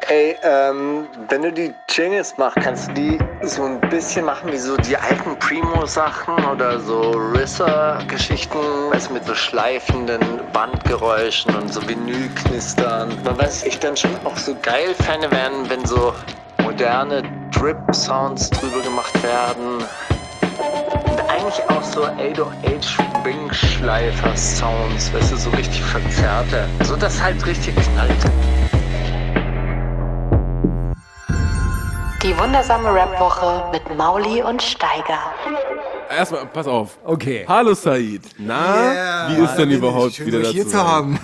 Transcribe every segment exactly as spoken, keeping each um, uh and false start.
Ey, ähm, wenn du die Jingles machst, kannst du die so ein bisschen machen wie so die alten Primo-Sachen oder so Risser-Geschichten, weißt du, mit so schleifenden Bandgeräuschen und so Vinylknistern. Man weiß, ich dann schon auch so geil fände werden, wenn so moderne Drip-Sounds drüber gemacht werden. Und eigentlich auch so acht null acht Wing-Schleifer-Sounds, weißt du, so richtig verzerrte. So dass halt richtig knallt. Die wundersame Rap-Woche mit Mauli und Steiger. Erstmal, pass auf. Okay. Hallo Said. Na, Yeah, wie ist denn Mann, überhaupt schön, wieder euch dazu hier zu haben?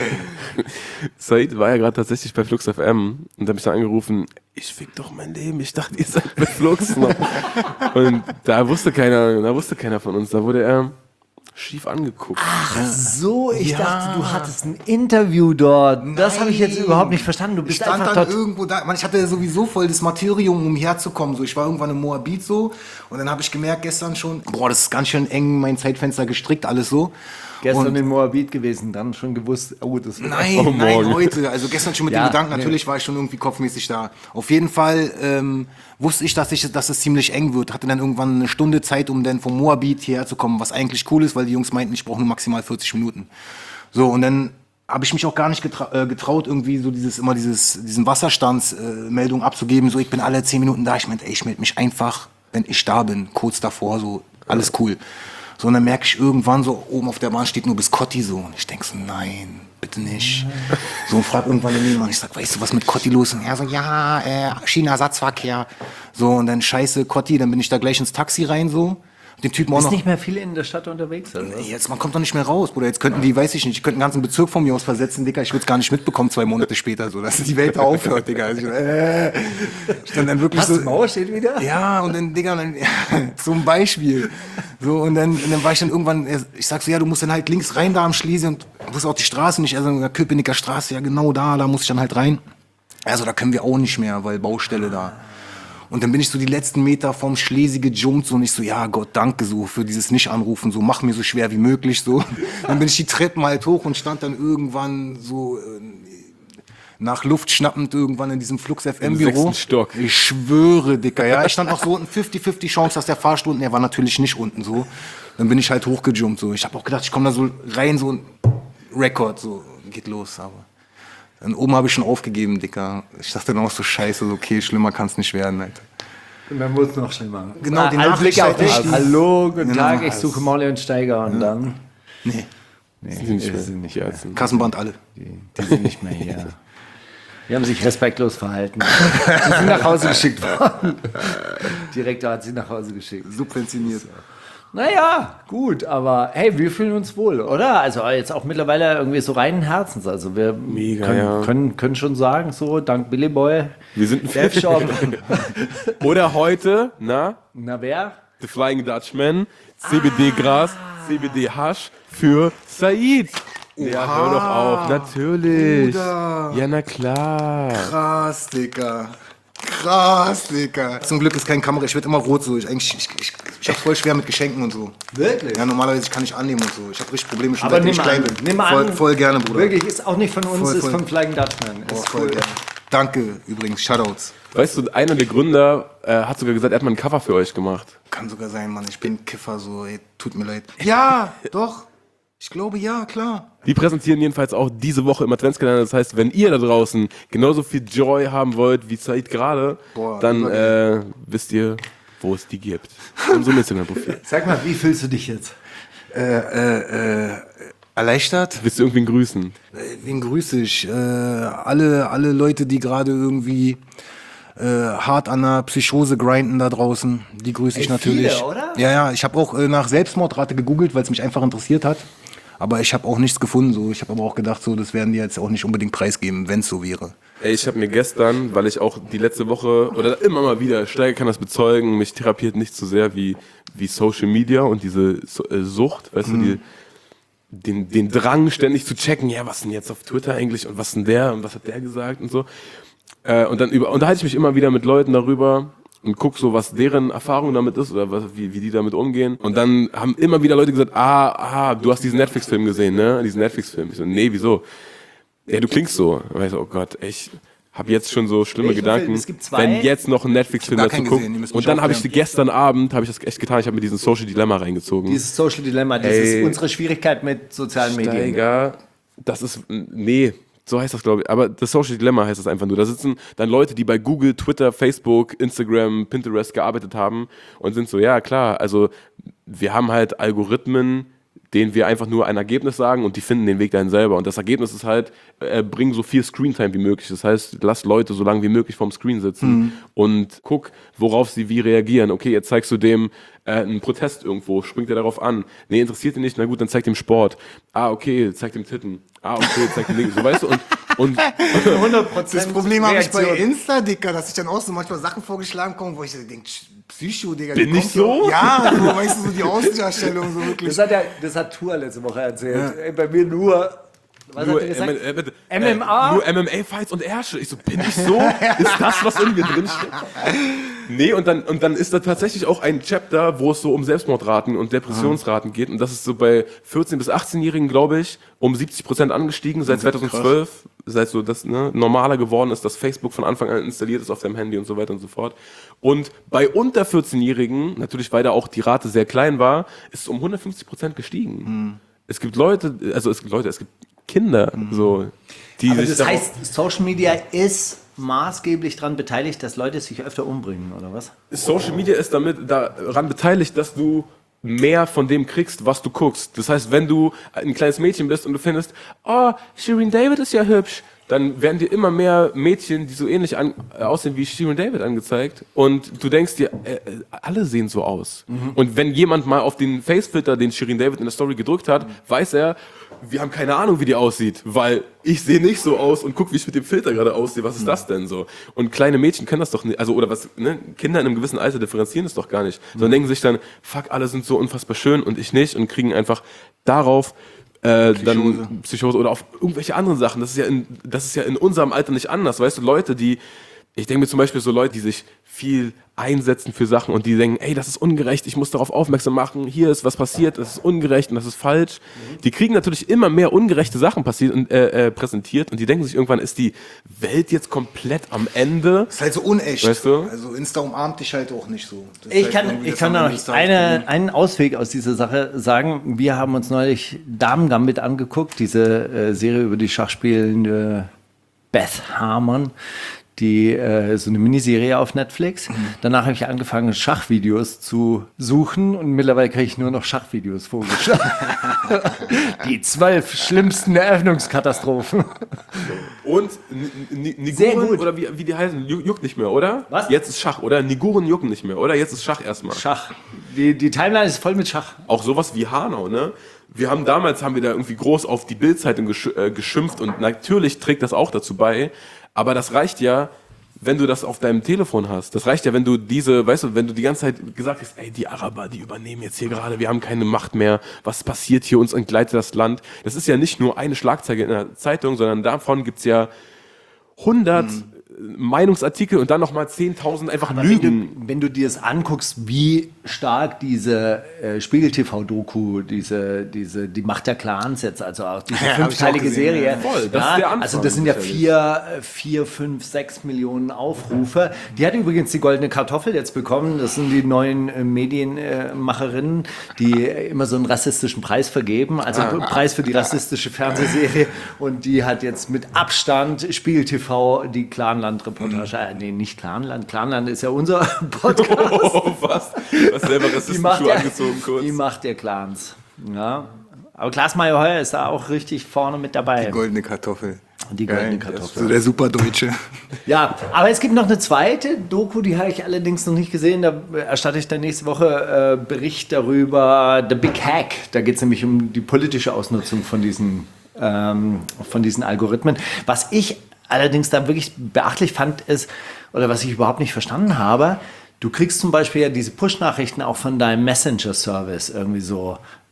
Said war ja gerade tatsächlich bei Flux F M und hat mich dann angerufen, ich fick doch mein Leben, ich dachte, ihr seid bei Flux noch. Und da wusste keiner, da wusste keiner von uns, da wurde er schief angeguckt. Ach so, ich Ja. dachte, du hattest ein Interview dort. Das habe ich jetzt Nein. überhaupt nicht verstanden. Du Ich bist stand einfach dann dort. irgendwo da, man, ich hatte sowieso voll das Martyrium, um herzukommen. So, ich war irgendwann im Moabit so und dann habe ich gemerkt gestern schon, boah, das ist ganz schön eng, mein Zeitfenster gestrickt, alles so. Gestern und in Moabit gewesen, dann schon gewusst, oh, das wird Nein, Oh, nein, morgen. heute. Also gestern schon mit Ja, dem Gedanken, nee. natürlich war ich schon irgendwie kopfmäßig da. Auf jeden Fall ähm, wusste ich, dass, ich, dass es ziemlich eng wird. Hatte dann irgendwann eine Stunde Zeit, um dann vom Moabit hierher zu kommen, was eigentlich cool ist, weil die Jungs meinten, ich brauche nur maximal vierzig Minuten. So, und dann habe ich mich auch gar nicht getra äh, getraut, irgendwie so dieses, immer dieses, diesen Wasserstandsmeldung äh, Meldung abzugeben. So, ich bin alle zehn Minuten da. Ich meinte, ey, ich melde mich einfach, wenn ich da bin, kurz davor, so, alles cool. So, und dann merke ich irgendwann so, oben auf der Bahn steht nur bis Cotti so. Und ich denke so, nein, bitte nicht. So, und frag irgendwann den Nebenmann, ich sag, weißt du, was mit Cotti los ist? Und er so, ja, äh, China-Ersatzverkehr. So, und dann scheiße, Cotti, dann bin ich da gleich ins Taxi rein, so. Den Typen auch Ist noch. nicht mehr viele in der Stadt unterwegs, oder was? Jetzt, man kommt doch nicht mehr raus, Bruder. Jetzt könnten die, weiß ich nicht, die könnten einen ganzen Bezirk von mir aus versetzen, Digga. Ich würde es gar nicht mitbekommen, zwei Monate später, so, dass die Welt da aufhört, Digga. Also ich, äh, ich dann, dann wirklich Was, so. die Mauer steht wieder? Ja, und dann, Digga, dann, zum Beispiel. So, und dann, und dann war ich dann irgendwann, ich sag so, ja, du musst dann halt links rein da am Schlesi und wusste auch die Straße nicht, also der Köpenicker Straße, ja, genau da, da muss ich dann halt rein. Also, da können wir auch nicht mehr, weil Baustelle da. Und dann bin ich so die letzten Meter vom Schlesi gejumpt so und ich so, ja Gott, danke so für dieses Nicht-Anrufen, so mach mir so schwer wie möglich so. Dann bin ich die Treppen halt hoch und stand dann irgendwann so äh, nach Luft schnappend irgendwann in diesem Flux F M Büro. Im sechsten Stock. Ich schwöre, Dicker, ja, ich stand noch so unten, fünfzig fünfzig Chance, dass der Fahrstuhl unten, er war natürlich nicht unten so. Dann bin ich halt hochgejumpt so. Ich habe auch gedacht, ich komme da so rein, so ein Rekord, so geht los, aber dann oben habe ich schon aufgegeben, Dicker. Ich dachte dann auch so, scheiße, so, okay, schlimmer kann es nicht werden, Alter. Und dann wurde es noch schlimmer. Genau, die Alle Nachricht Blicke auf halt dich. echt. Hallo, guten Genau. Tag, ich suche Mauli und Steiger. Und dann? Nee, Nee, Die sind nicht die mehr. sind nicht Ja, mehr. es sind- Kassenband alle. Die, die sind nicht mehr hier. Die haben sich respektlos verhalten. Sie sind nach Hause geschickt worden. Direktor hat sie nach Hause geschickt. Subventioniert. Naja, gut, aber hey, wir fühlen uns wohl, oder? Also jetzt auch mittlerweile irgendwie so reinen Herzens. Also wir Mega, können, ja. können, können schon sagen, so dank Billy Boy, Wir sind ein Death Shop. Oder heute, na, Na wer? The Flying Dutchman, C B D-Gras, C B D-Hasch für Said. Ja, hör doch auf, natürlich. Bruder. Ja, na klar. Krass, Dicker. Krass, Dicker. Zum Glück ist kein Kamera, ich werde immer rot so. Ich, eigentlich, ich, ich, ich hab voll schwer mit Geschenken und so. Wirklich? Ja, normalerweise kann ich annehmen und so. Ich hab richtig Probleme schon Aber seitdem nimm ich klein an, bin. nimm voll, an. voll gerne, Bruder. Wirklich, ist auch nicht von uns, Voll, ist voll. vom Flying Dutchman. Oh, Ist voll cool. gerne. Danke übrigens, Shoutouts. Weißt du, einer der Gründer äh, hat sogar gesagt, er hat mal ein Cover für euch gemacht. Kann sogar sein, Mann. Ich bin Kiffer, so, ey, tut mir leid. Ja, doch. Ich glaube, ja, klar. Die präsentieren jedenfalls auch diese Woche im Adventskalender. Das heißt, wenn ihr da draußen genauso viel Joy haben wollt wie Said gerade, Boah, dann übergeil. äh, wisst ihr, wo es die gibt. In so einem Instagram-Profil. Sag mal, wie fühlst du dich jetzt? Äh, äh, äh, erleichtert? Willst du irgendwen grüßen? Äh, Wen grüße ich? Äh, alle, alle Leute, die gerade irgendwie äh, hart an der Psychose grinden da draußen, die grüße ich Ey, natürlich. viele, oder? Ja, ja, ich habe auch äh, nach Selbstmordrate gegoogelt, weil es mich einfach interessiert hat. Aber ich habe auch nichts gefunden. So. Ich habe aber auch gedacht, so, das werden die jetzt auch nicht unbedingt preisgeben, wenn es so wäre. Ey, ich habe mir gestern, weil ich auch die letzte Woche, oder immer mal wieder, Steiger kann das bezeugen, mich therapiert nicht so sehr wie, wie Social Media und diese so, äh, Sucht, weißt du, die, den, den Drang ständig zu checken, ja, was denn jetzt auf Twitter eigentlich und was denn der und was hat der gesagt und so. Äh, und dann über, unterhalte ich mich immer wieder mit Leuten darüber und guck so, was deren Erfahrung damit ist oder was, wie, wie die damit umgehen. Und dann haben immer wieder Leute gesagt, ah, ah, du hast diesen Netflix-Film gesehen, ne? Diesen Netflix-Film. Ich so, nee, wieso? Ja, du klingst so. Und ich so, oh Gott, echt. habe jetzt schon so schlimme Welchen Gedanken, Film? Es gibt zwei. wenn jetzt noch ein Netflix-Film Ich hab dazu gar keinen kommt. gesehen, die müssen Und mich dann habe ich aufklären. gestern Abend, habe ich das echt getan, ich habe mir diesen Social Dilemma reingezogen. Dieses Social Dilemma, dieses Ey. unsere Schwierigkeit mit sozialen Medien. Steiger, das ist, nee, so heißt das, glaube ich. Aber das Social Dilemma heißt das einfach nur. Da sitzen dann Leute, die bei Google, Twitter, Facebook, Instagram, Pinterest gearbeitet haben und sind so, ja klar, also wir haben halt Algorithmen, denen wir einfach nur ein Ergebnis sagen und die finden den Weg dahin selber. Und das Ergebnis ist halt, äh, bring so viel Screentime wie möglich. Das heißt, lass Leute so lange wie möglich vorm Screen sitzen mhm. und guck, worauf sie wie reagieren. Okay, jetzt zeigst du dem äh, einen Protest irgendwo, springt er darauf an. Nee, interessiert ihn nicht, na gut, dann zeig dem Sport. Ah, okay, zeig dem Titten. Ah, okay, zeig dem Links. So, weißt du, und, und hundert Prozent Das Problem habe ich bei Reaktion. Insta, Dicker, dass ich dann auch so manchmal Sachen vorgeschlagen komme, wo ich so denke, Psycho, Digga. Bin die ich kommt so? Ja, so, weißt du, so die Außendarstellung, so wirklich. Das hat, ja, das hat Tour letzte Woche erzählt. Ey, bei mir nur, was nur, hat er gesagt? M- äh, M M A? Äh, nur M M A-Fights und Ärsche. Ich so, bin ich so? Ist das, was in mir drinsteht? Nee, und dann, und dann ist da tatsächlich auch ein Chapter, wo es so um Selbstmordraten und Depressionsraten geht. Und das ist so bei vierzehn- bis achtzehnjährigen, glaube ich, um siebzig Prozent angestiegen seit zweitausendzwölf. Seit so das ne, normaler geworden ist, dass Facebook von Anfang an installiert ist auf deinem Handy und so weiter und so fort. Und bei unter vierzehnjährigen, natürlich weil da auch die Rate sehr klein war, ist es um hundertfünfzig Prozent gestiegen. Hm. Es gibt Leute, also es gibt Leute, es gibt Kinder, hm. so, die Aber sich das darauf- heißt, Social Media ist maßgeblich daran beteiligt, dass Leute sich öfter umbringen, oder was? Social Media ist damit daran beteiligt, dass du mehr von dem kriegst, was du guckst. Das heißt, wenn du ein kleines Mädchen bist und du findest, oh, Shirin David ist ja hübsch, dann werden dir immer mehr Mädchen, die so ähnlich an, äh, aussehen wie Shirin David angezeigt. Und du denkst dir, äh, äh, alle sehen so aus. Mhm. Und wenn jemand mal auf den Facefilter, den Shirin David in der Story gedrückt hat, mhm. weiß er, wir haben keine Ahnung, wie die aussieht, weil ich sehe nicht so aus und guck, wie ich mit dem Filter gerade aussehe. Was ist mhm. das denn so? Und kleine Mädchen können das doch nicht, also oder was, ne? Kinder in einem gewissen Alter differenzieren das doch gar nicht, mhm. sondern denken sich dann, fuck, alle sind so unfassbar schön und ich nicht und kriegen einfach darauf Äh, Psychose. dann Psychose oder auf irgendwelche anderen Sachen. Das ist ja in, das ist ja in unserem Alter nicht anders. Weißt du, Leute, die, ich denke mir zum Beispiel so Leute, die sich viel einsetzen für Sachen und die denken, ey, das ist ungerecht, ich muss darauf aufmerksam machen, hier ist was passiert, das ist ungerecht und das ist falsch. Mhm. Die kriegen natürlich immer mehr ungerechte Sachen passiert und, äh, äh, präsentiert und die denken sich irgendwann, ist die Welt jetzt komplett am Ende? Das ist halt so unecht. Weißt du? Also Insta umarmt dich halt auch nicht so. Das ist Ich halt kann, irgendwie ich das kann da am noch Ende des eine, Tages einen Ausweg aus dieser Sache sagen. Wir haben uns neulich Damen Gambit angeguckt, diese äh, Serie über die schachspielende Beth Harmon. Die äh, so eine Miniserie auf Netflix. Mhm. Danach habe ich angefangen, Schachvideos zu suchen und mittlerweile kriege ich nur noch Schachvideos vorgeschlagen. Die zwölf schlimmsten Eröffnungskatastrophen. Und N- N- Niguren, Sehr gut. oder wie, wie die heißen, ju- juckt nicht mehr, oder? Was? Jetzt ist Schach, oder? Niguren jucken nicht mehr, oder? Jetzt ist Schach erstmal. Schach. Die, die Timeline ist voll mit Schach. Auch sowas wie Hanau, ne? Wir haben damals, haben wir da irgendwie groß auf die Bild-Zeitung gesch äh, geschimpft und natürlich trägt das auch dazu bei, aber das reicht ja, wenn du das auf deinem Telefon hast. Das reicht ja, wenn du diese, weißt du, wenn du die ganze Zeit gesagt hast, ey, die Araber, die übernehmen jetzt hier gerade, wir haben keine Macht mehr, was passiert hier, uns entgleitet das Land. Das ist ja nicht nur eine Schlagzeile in der Zeitung, sondern davon gibt's ja hundert hm. Meinungsartikel und dann nochmal zehntausend einfach Aber Lügen. Wenn du, wenn du dir das anguckst, wie stark diese äh, Spiegel-T V-Doku, diese, diese, die Macht der Clans jetzt, also auch diese Ja, hab ich fünfteilige auch gesehen, Serie, ja. Voll, das ja, ist der Anfang, also das sind ja sicherlich. vier, vier, fünf, sechs Millionen Aufrufe. Die hat übrigens die Goldene Kartoffel jetzt bekommen. Das sind die neuen äh, Medienmacherinnen, die immer so einen rassistischen Preis vergeben, also Ah. Preis für die rassistische Fernsehserie. Und die hat jetzt mit Abstand Spiegel-T V die Clanland-Reportage, äh, nee, nicht Clanland, Clanland ist ja unser Podcast. Oh, was? Was selber Die Rassistenschuhe Macht der, angezogen kurz. die Macht der Clans. Ja. Aber Klaas Meyer Heuer ist da auch richtig vorne mit dabei. Die goldene Kartoffel. Die goldene Geil. Kartoffel. So der Superdeutsche. Ja, aber es gibt noch eine zweite Doku, die habe ich allerdings noch nicht gesehen. Da erstatte ich dann nächste Woche äh, Bericht darüber. The Big Hack. Da geht es nämlich um die politische Ausnutzung von diesen, ähm, von diesen Algorithmen. Was ich allerdings da wirklich beachtlich fand, ist, oder was ich überhaupt nicht verstanden habe, du kriegst zum Beispiel ja diese Push-Nachrichten auch von deinem Messenger-Service irgendwie so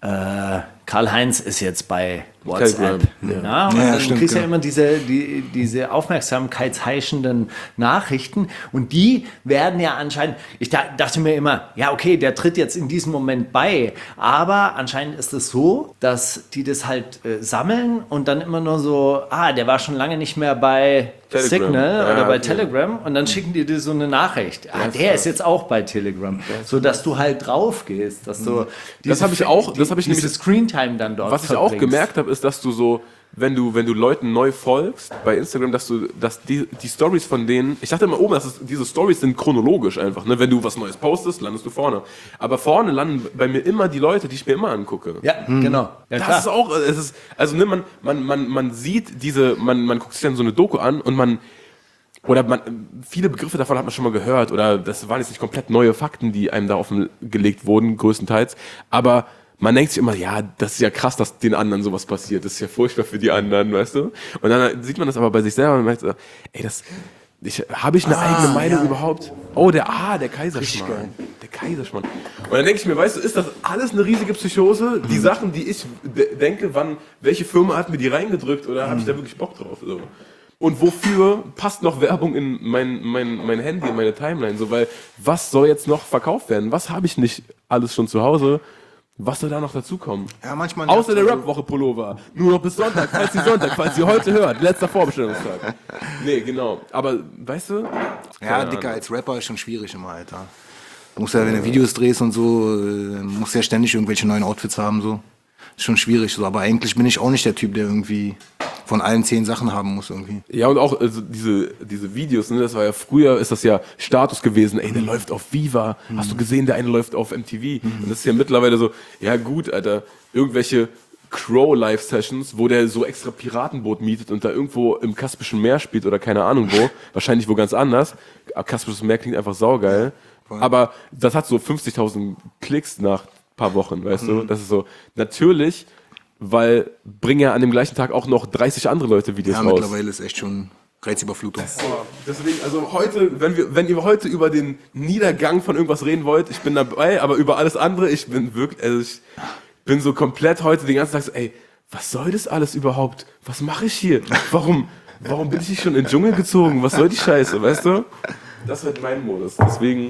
äh, Karl-Heinz ist jetzt bei WhatsApp. Telegram, Ja. Und Ja, dann stimmt, kriegst du ja genau. immer diese, die, diese aufmerksamkeitsheischenden Nachrichten und die werden ja anscheinend, ich da, dachte mir immer, ja okay, der tritt jetzt in diesem Moment bei, aber anscheinend ist es so, dass die das halt äh, sammeln und dann immer nur so, ah, der war schon lange nicht mehr bei Telegram. Signal Ja, oder bei okay. Telegram und dann schicken die dir so eine Nachricht. Ah, der ist jetzt auch bei Telegram, so dass du halt drauf gehst, dass du Das habe ich auch- das habe ich diese nämlich- Screentime dann dort Was ich auch verbringst. gemerkt habe, ist, dass du so, wenn du, wenn du Leuten neu folgst bei Instagram, dass du, dass die, die Stories von denen, ich dachte immer oben, dass es, diese Stories sind chronologisch einfach, ne? Wenn du was Neues postest, landest du vorne. Aber vorne landen bei mir immer die Leute, die ich mir immer angucke. Ja, genau. Ja, Das klar. ist auch, es ist, also ne, man, man, man, man sieht diese, man, man guckt sich dann so eine Doku an und man, oder man, viele Begriffe davon hat man schon mal gehört oder das waren jetzt nicht komplett neue Fakten, die einem da offengelegt wurden, größtenteils, aber man denkt sich immer, ja, das ist ja krass, dass den anderen sowas passiert, das ist ja furchtbar für die anderen, weißt du? Und dann sieht man das aber bei sich selber und merkt so, ey, das, ich, habe ich eine eigene Meinung überhaupt? Oh, der, ah, der Kaiserschmarrn. Der Kaiserschmarrn. Und dann denke ich mir, weißt du, ist das alles eine riesige Psychose? Die Sachen, die ich de- denke, wann, welche Firma hat mir die reingedrückt oder habe ich da wirklich Bock drauf? So. Und wofür passt noch Werbung in mein, mein, mein Handy, in meine Timeline? So, weil was soll jetzt noch verkauft werden? Was habe ich nicht alles schon zu Hause? Was soll da noch dazukommen? Ja, manchmal Außer der nervt's Rap-Woche Pullover. Nur noch bis Sonntag, falls ihr Sonntag, falls ihr heute hört. Letzter Vorbestellungstag. Nee, genau. Aber, weißt du? Ja, Keine Dicker, Ahnung. als Rapper ist schon schwierig immer, Alter. Du musst ja, wenn du Videos drehst und so, äh, musst ja ständig irgendwelche neuen Outfits haben, so. Ist schon schwierig, so. Aber eigentlich bin ich auch nicht der Typ, der irgendwie von allen zehn Sachen haben muss, irgendwie. Ja, und auch also diese, diese Videos, ne, das war ja früher, ist das ja Status gewesen, ey, der läuft auf Viva, hast du gesehen, der eine läuft auf M T V. Und das ist ja mittlerweile so, ja gut, Alter, irgendwelche Crow-Live-Sessions, wo der so extra Piratenboot mietet und da irgendwo im Kaspischen Meer spielt oder keine Ahnung wo, wahrscheinlich wo ganz anders. Aber Kaspisches Meer klingt einfach saugeil. Aber das hat so fünfzigtausend Klicks nach ein paar Wochen, weißt du? Das ist so, natürlich, weil bringen ja an dem gleichen Tag auch noch dreißig andere Leute Videos Ja, raus. mittlerweile ist echt schon Reizüberflutung. Deswegen, also heute, wenn wir, wenn ihr heute über den Niedergang von irgendwas reden wollt, ich bin dabei, aber über alles andere, ich bin wirklich, also ich bin so komplett heute den ganzen Tag so, ey, was soll das alles überhaupt? Was mache ich hier? Warum, warum bin ich nicht schon in den Dschungel gezogen? Was soll die Scheiße, weißt du? Das wird mein Modus. Deswegen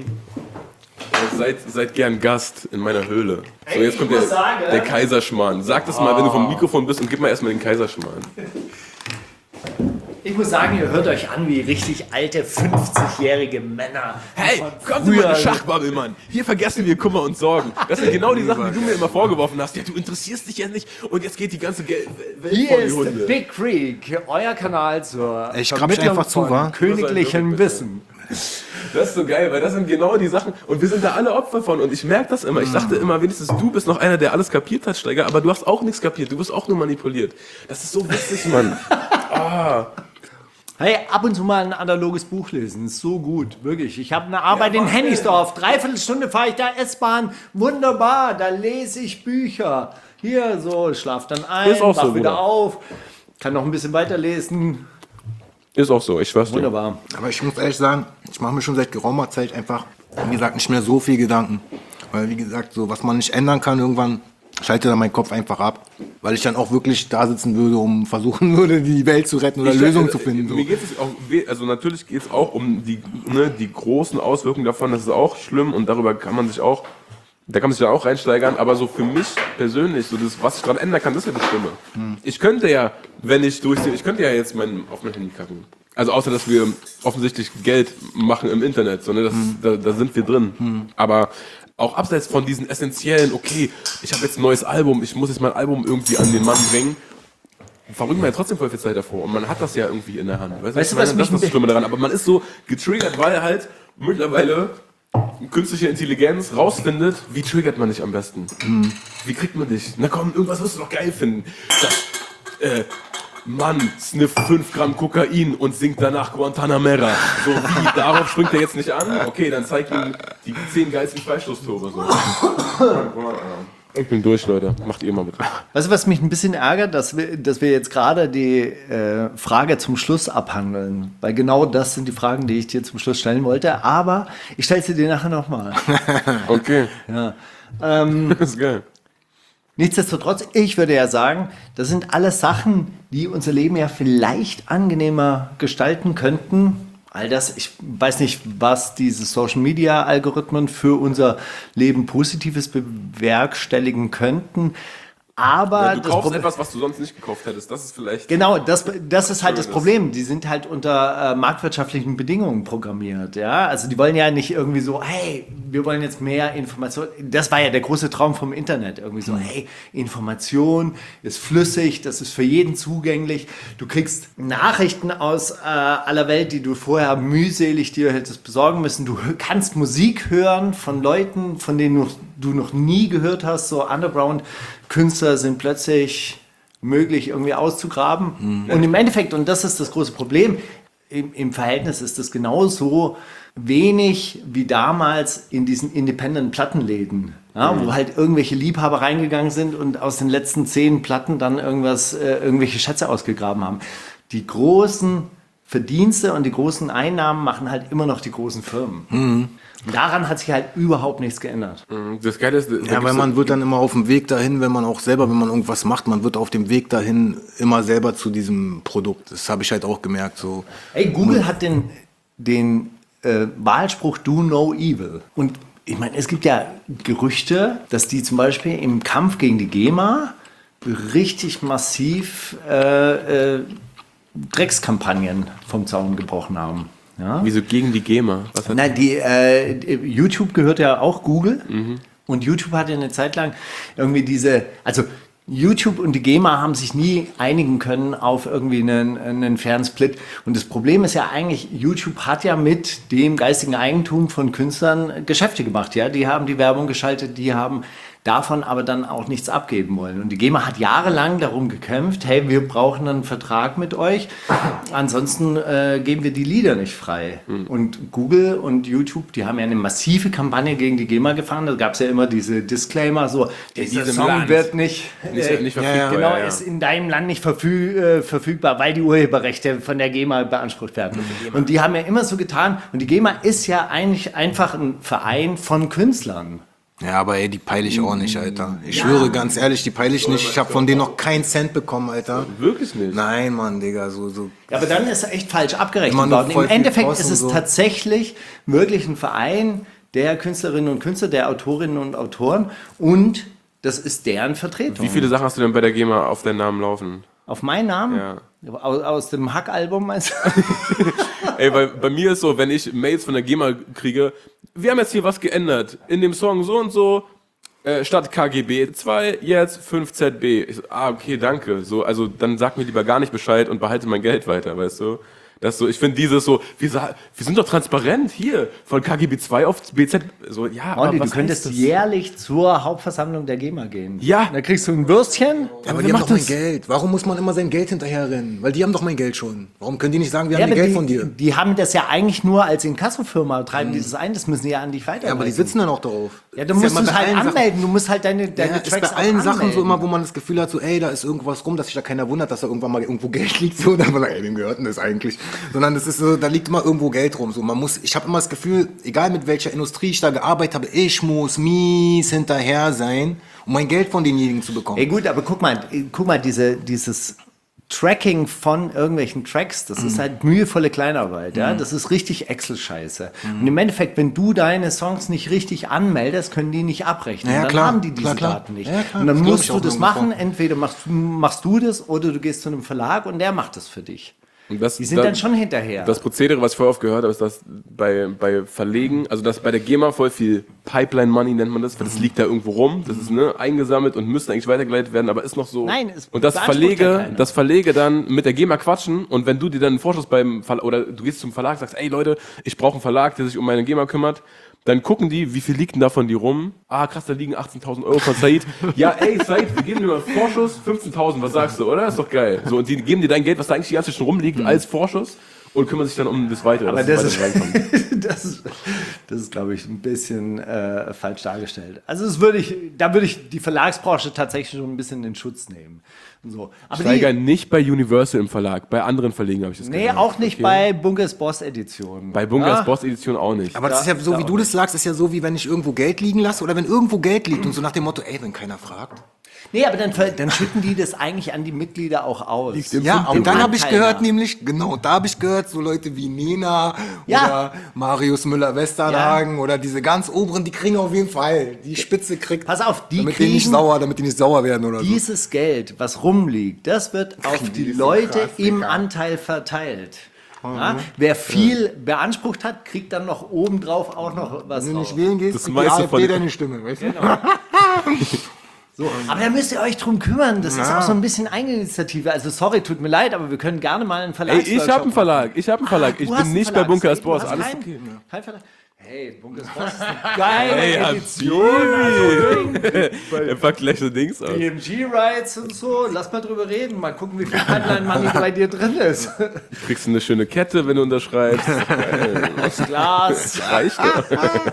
äh, seid, seid gern Gast in meiner Höhle. So, jetzt kommt der, muss sagen- der Kaiserschmarrn. Sag das mal, wenn du vom Mikrofon bist und gib mal erstmal den Kaiserschmarrn. Ich muss sagen, ihr hört euch an wie richtig alte fünfzigjährige Männer. Hey, Von komm du mal früher. eine Schachbubble, Mann. Hier vergessen wir Kummer und Sorgen. Das sind genau die Sachen, die du mir immer vorgeworfen hast. Ja, du interessierst dich ja nicht und jetzt geht die ganze Gel Welt Hier vor die ist Hunde. Big Creek, euer Kanal zur Ich grapsch Vermittlung einfach zu, von wa? königlichem Das ist Wissen. Das ist so geil, weil das sind genau die Sachen und wir sind da alle Opfer von und ich merke das immer. Ich dachte immer, wenigstens du bist noch einer, der alles kapiert hat, Steiger, aber du hast auch nichts kapiert. Du wirst auch nur manipuliert. Das ist so witzig, Mann. Ah. Hey, ab und zu mal ein analoges Buch lesen, ist so gut, wirklich. Ich habe eine Arbeit in Hennigsdorf, dreiviertel Stunde fahre ich da S-Bahn, wunderbar, da lese ich Bücher. Hier so, schlaf dann ein, Ist auch wach so, wieder Bruder. auf, kann noch ein bisschen weiterlesen, Ist auch so, ich schwör's dir. wunderbar. Aber ich muss ehrlich sagen, ich mache mir schon seit geraumer Zeit einfach, wie gesagt, nicht mehr so viel Gedanken. Weil, wie gesagt, so was man nicht ändern kann, irgendwann schaltet dann mein Kopf einfach ab. Weil ich dann auch wirklich da sitzen würde, um versuchen würde, die Welt zu retten oder Ich- Lösungen äh, zu finden. So. Mir geht es auch, we- also natürlich geht es auch um die, ne, die großen Auswirkungen davon, das ist auch schlimm und darüber kann man sich auch, da kann man sich ja auch reinsteigern, aber so für mich persönlich, so das, was ich dran ändern kann, das ist ja das Schlimme. Hm. Ich könnte ja, wenn ich durchsehe, ich könnte ja jetzt mein, auf mein Handy kacken. Also außer, dass wir offensichtlich Geld machen im Internet, so, ne, das, Hm. da, da sind wir drin. Aber auch abseits von diesen essentiellen, okay, ich habe jetzt ein neues Album, ich muss jetzt mein Album irgendwie an den Mann bringen, verrückt man ja trotzdem voll viel Zeit davor und man hat das ja irgendwie in der Hand. Weißt, Weißt du, du, was was mich das ist ein das Schlimme daran. Aber man ist so getriggert, weil halt mittlerweile künstliche Intelligenz rausfindet, wie triggert man dich am besten? Wie kriegt man dich? Na komm, irgendwas wirst du doch geil finden. Das, äh, Mann snifft fünf Gramm Kokain und singt danach Guantanamera. So, wie, darauf springt er jetzt nicht an? Okay, dann zeig ihm die zehn geilsten Freistoßtore. So. Ich bin durch, Leute. Macht ihr mal bitte. Weißt du, was mich ein bisschen ärgert, dass wir, dass wir jetzt gerade die äh, Frage zum Schluss abhandeln. Weil genau das sind die Fragen, die ich dir zum Schluss stellen wollte. Aber ich stelle sie dir nachher nochmal. Okay, Ja. Ähm, das ist geil. Nichtsdestotrotz, ich würde ja sagen, das sind alles Sachen, die unser Leben ja vielleicht angenehmer gestalten könnten. All das, ich weiß nicht, was diese Social-Media-Algorithmen für unser Leben Positives bewerkstelligen könnten. Aber Ja, du das kaufst Problem- etwas, was du sonst nicht gekauft hättest. Das ist vielleicht... Genau, das, das ist halt das Schönes. Problem. Die sind halt unter äh, marktwirtschaftlichen Bedingungen programmiert. Ja? Also die wollen ja nicht irgendwie so, hey, wir wollen jetzt mehr Information. Das war ja der große Traum vom Internet. Irgendwie so, hey, Information ist flüssig, das ist für jeden zugänglich. Du kriegst Nachrichten aus äh, aller Welt, die du vorher mühselig dir hättest besorgen müssen. Du hö- kannst Musik hören von Leuten, von denen du, du noch nie gehört hast, so Underground-Künstler sind plötzlich möglich irgendwie auszugraben. Und im Endeffekt, und das ist das große Problem, im, im Verhältnis ist das genauso wenig wie damals in diesen Independent-Plattenläden, ja, wo halt irgendwelche Liebhaber reingegangen sind und aus den letzten zehn Platten dann irgendwas, äh, irgendwelche Schätze ausgegraben haben. Die großen Verdienste und die großen Einnahmen machen halt immer noch die großen Firmen. Und daran hat sich halt überhaupt nichts geändert. Das Geile ist... da Ja, gibt's weil man wird dann immer auf dem Weg dahin, wenn man auch selber, wenn man irgendwas macht, man wird auf dem Weg dahin immer selber zu diesem Produkt. Das habe ich halt auch gemerkt. So. Ey, Google hat den, den äh, Wahlspruch Do No Evil. Und ich meine, es gibt ja Gerüchte, dass die zum Beispiel im Kampf gegen die GEMA richtig massiv äh, äh, Dreckskampagnen vom Zaun gebrochen haben. Ja? Wieso gegen die GEMA? Was hat Nein, die, äh, YouTube gehört ja auch Google. Und YouTube hatte eine Zeit lang irgendwie diese, also YouTube und die GEMA haben sich nie einigen können auf irgendwie einen, einen fairen Split. Und das Problem ist ja eigentlich, YouTube hat ja mit dem geistigen Eigentum von Künstlern Geschäfte gemacht. Ja, die haben die Werbung geschaltet, die haben davon aber dann auch nichts abgeben wollen. Und die GEMA hat jahrelang darum gekämpft, hey, wir brauchen einen Vertrag mit euch, ansonsten äh, geben wir die Lieder nicht frei. Mhm. Und Google und YouTube, die haben ja eine massive Kampagne gegen die GEMA gefahren. Da gab es ja immer diese Disclaimer, so, dieser diesem Song Land. wird nicht, Nicht, äh, nicht verfügbar. genau, ja, ja. ist in deinem Land nicht verfü äh, verfügbar, weil die Urheberrechte von der GEMA beansprucht werden. Und die haben ja immer so getan, und die GEMA ist ja eigentlich einfach ein Verein von Künstlern. Ja, aber ey, die peile ich auch nicht, Alter. Ich schwöre ganz ehrlich, die peile ich nicht. Ich habe von denen noch keinen Cent bekommen, Alter. Wirklich nicht? Nein, Mann, Digga, so, so. Ja, aber dann ist er echt falsch abgerechnet Immer nur worden. voll Im viel Endeffekt Kosten ist es so. tatsächlich wirklich ein Verein der Künstlerinnen und Künstler, der Autorinnen und Autoren, und das ist deren Vertretung. Wie viele Sachen hast du denn bei der GEMA auf deinen Namen laufen? Auf meinen Namen? Ja. Aus, aus dem Hack-Album meinst du? Ey, weil bei mir ist so, wenn ich Mails von der GEMA kriege, wir haben jetzt hier was geändert. In dem Song so und so, äh, statt K G B zwei, jetzt fünf Z B. Ich so, ah, okay, danke. So, also dann sag mir lieber gar nicht Bescheid und behalte mein Geld weiter, weißt du? Das so, ich finde dieses so, wir, sa- wir sind doch transparent hier, von K G B zwei auf B Z, so, ja, Olli, aber du was könntest heißt das? jährlich zur Hauptversammlung der GEMA gehen. Ja. Da kriegst du ein Würstchen. Ja, aber wer die haben macht doch mein das? Geld. Warum muss man immer sein Geld hinterherrennen? Weil die haben doch mein Geld schon. Warum können die nicht sagen, wir haben aber die Geld die, von dir? die haben das ja eigentlich nur als Inkassofirma, treiben die das ein, das müssen die ja an dich weiterleiten. Ja, aber die sitzen dann auch darauf. Ja, du Ist musst immer es bei halt allen Sachen- anmelden, du musst halt deine, deine Ja, ist Tracks bei allen auch Sachen so anmelden. immer, wo man das Gefühl hat, so, ey, da ist irgendwas rum, dass sich da keiner wundert, dass da irgendwann mal irgendwo Geld liegt, so, dann man sagt, ey, wem gehört denn das eigentlich? Sondern das ist so, da liegt immer irgendwo Geld rum, so, man muss, ich habe immer das Gefühl, egal mit welcher Industrie ich da gearbeitet habe, ich muss mies hinterher sein, um mein Geld von denjenigen zu bekommen. Ey gut, aber guck mal, guck mal, diese, dieses Tracking von irgendwelchen Tracks, das Mhm. ist halt mühevolle Kleinarbeit, ja, das ist richtig Excel-Scheiße. Und im Endeffekt, wenn du deine Songs nicht richtig anmeldest, können die nicht abrechnen. Ja, ja, dann klar, haben die diese klar, klar. Daten nicht. Ja, klar, und dann das glaub musst ich du auch das noch machen, davor. entweder machst, machst du das oder du gehst zu einem Verlag und der macht das für dich. Und das, Die sind da- dann schon hinterher. Das Prozedere, was ich vorher oft gehört habe, ist, dass bei, bei Verlegen, also dass bei der GEMA voll viel Pipeline Money nennt man das, weil das liegt da irgendwo rum, das ist ne, eingesammelt und müsste eigentlich weitergeleitet werden, aber ist noch so. Nein, es und das beansprucht ja Verlege, keiner. das Verlege dann mit der GEMA quatschen und wenn du dir dann einen Vorschuss beim Verlag, oder du gehst zum Verlag, sagst, ey Leute, ich brauche einen Verlag, der sich um meine GEMA kümmert, dann gucken die, wie viel liegt denn da von dir rum? Ah, krass, da liegen achtzehntausend Euro von Said. Ja, ey, Said, wir geben dir mal einen Vorschuss, fünfzehntausend, was sagst du, oder? Ist doch geil. So, und die geben dir dein Geld, was da eigentlich die ganze Zeit schon rumliegt, als Vorschuss und kümmern sich dann um das Weitere. Aber dass das es weiter ist, reinkommt. das ist, das ist, glaube ich, ein bisschen äh, falsch dargestellt. Also das würde ich, da würde ich die Verlagsbranche tatsächlich schon ein bisschen in Schutz nehmen. Und so. Aber Steiger die, nicht bei Universal im Verlag, bei anderen Verlegen habe ich das nee, gehört. auch nicht Okay. bei Bunkers Boss Edition. Bei Bunkers Ja? Boss Edition auch nicht. Aber das ist ja so, da wie auch du das sagst, ist ja so, wie wenn ich irgendwo Geld liegen lasse oder wenn irgendwo Geld liegt und so nach dem Motto, ey, wenn keiner fragt. Nee, aber dann, ver- dann schütten die das eigentlich an die Mitglieder auch aus. Ja, Dem und dann habe ich Anteil gehört, nach. nämlich, genau, da habe ich gehört, so Leute wie Nena Ja. oder Marius Müller-Westernhagen oder diese ganz oberen, die kriegen auf jeden Fall, die Spitze kriegt, Pass auf, die damit die nicht kriegen sauer, damit die nicht sauer werden oder so. Dieses Geld, was rumliegt, das wird auf die Leute im Anteil verteilt. Ja? Wer viel beansprucht hat, kriegt dann noch obendrauf auch noch was Wenn du drauf. nicht wählen gehst, Das kriegt die meiste von AfD den- deine Stimme, weißt du? Aber da müsst ihr euch drum kümmern. Das ist auch so ein bisschen Eigeninitiative. Also sorry, tut mir leid, aber wir können gerne mal einen Verlag. Ey, ich habe einen Verlag, ich habe einen Verlag. Ich bin nicht bei Bunkers Boss, alles alles kein, okay. kein Verlag. Hey, Bunkers Boss ist eine geile Ey, Edition. Er packt gleich so Dings aus. B M G-Rights und so. Lass mal drüber reden. Mal gucken, wie viel Pipeline-Money bei dir drin ist. Kriegst du eine schöne Kette, wenn du unterschreibst. Das Glas. Reicht doch.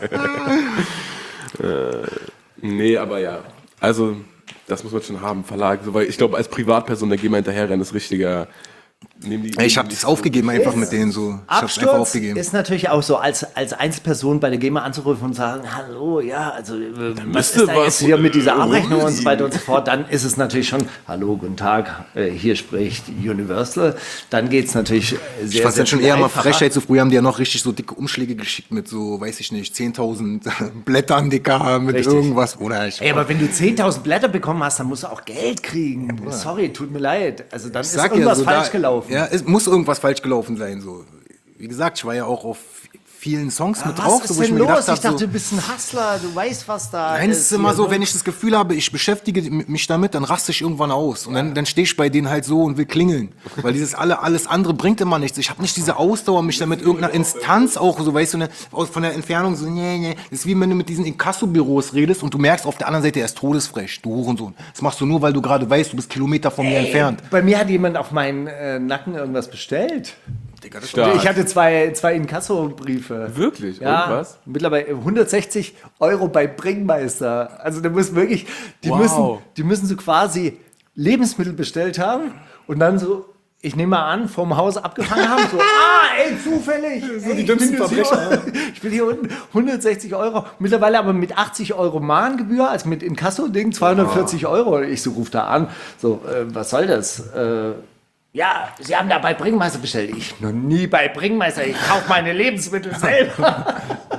äh, nee, aber ja. Also, das muss man schon haben, Verlag. So, weil ich glaube, als Privatperson, da gehen wir hinterher rennen, ist richtiger. Nehmen die, Ich habe das aufgegeben einfach mit denen so. Ich hab's einfach Absturz aufgegeben. ist natürlich auch so, als, als Einzelperson bei der GEMA anzurufen und sagen, hallo, ja, also äh, was müsste ist da was jetzt hier mit dieser Abrechnung und so rumliegen. weiter und so fort, dann ist es natürlich schon, hallo, guten Tag, äh, hier spricht Universal. Dann geht es natürlich sehr, Ich fand sehr dann schon viel eher mal einfacher. Frechheit. So früher haben die ja noch richtig so dicke Umschläge geschickt mit so, weiß ich nicht, zehntausend Blättern dicker mit Richtig. irgendwas. Oder ich, Ey, aber wenn du zehntausend Blätter bekommen hast, dann musst du auch Geld kriegen. Sorry, tut mir leid. Also dann ist sag ja, irgendwas so falsch da, gelaufen. Ja, es muss irgendwas falsch gelaufen sein. So. Wie gesagt, ich war ja auch auf vielen Songs mit Was drauf, ist so, wo ich denn mir gedacht los? Ich habe, dachte, so, du bist ein Hustler, du weißt, was da nein, es ist immer hier, so, ne? wenn ich das Gefühl habe, ich beschäftige mich damit, dann raste ich irgendwann aus. Und dann, dann stehe ich bei denen halt so und will klingeln. Weil dieses alle, alles andere bringt immer nichts. Ich habe nicht diese Ausdauer, mich damit irgendeiner Instanz auch so, weißt du, ne, aus- von der Entfernung so, nee, nee. Das ist wie wenn du mit diesen Inkassobüros redest und du merkst auf der anderen Seite, er ist todesfrech, du Hurensohn. Das machst du nur, weil du gerade weißt, du bist Kilometer von mir entfernt. Bei mir hat jemand auf meinen äh, Nacken irgendwas bestellt. Digga, das Stark. Ich hatte zwei, zwei Inkasso-Briefe. Wirklich? Ja, Und was? mittlerweile hundertsechzig Euro bei Bringmeister. Also da muss wirklich, die, Wow. müssen, die müssen so quasi Lebensmittel bestellt haben und dann so, ich nehme mal an, vom Haus abgefangen haben, so, ah, ey, zufällig. ey, die ich dümmsten bin jetzt hier- Verbrecher. Ich bin hier unten, hundertsechzig Euro. Mittlerweile aber mit achtzig Euro Mahngebühr, also mit Inkasso-Ding, zweihundertvierzig Euro. Ich so, ruf da an, so, äh, was soll das? Äh, ja, Sie haben da bei Bringmeister bestellt. Ich noch nie bei Bringmeister. Ich kaufe meine Lebensmittel selber.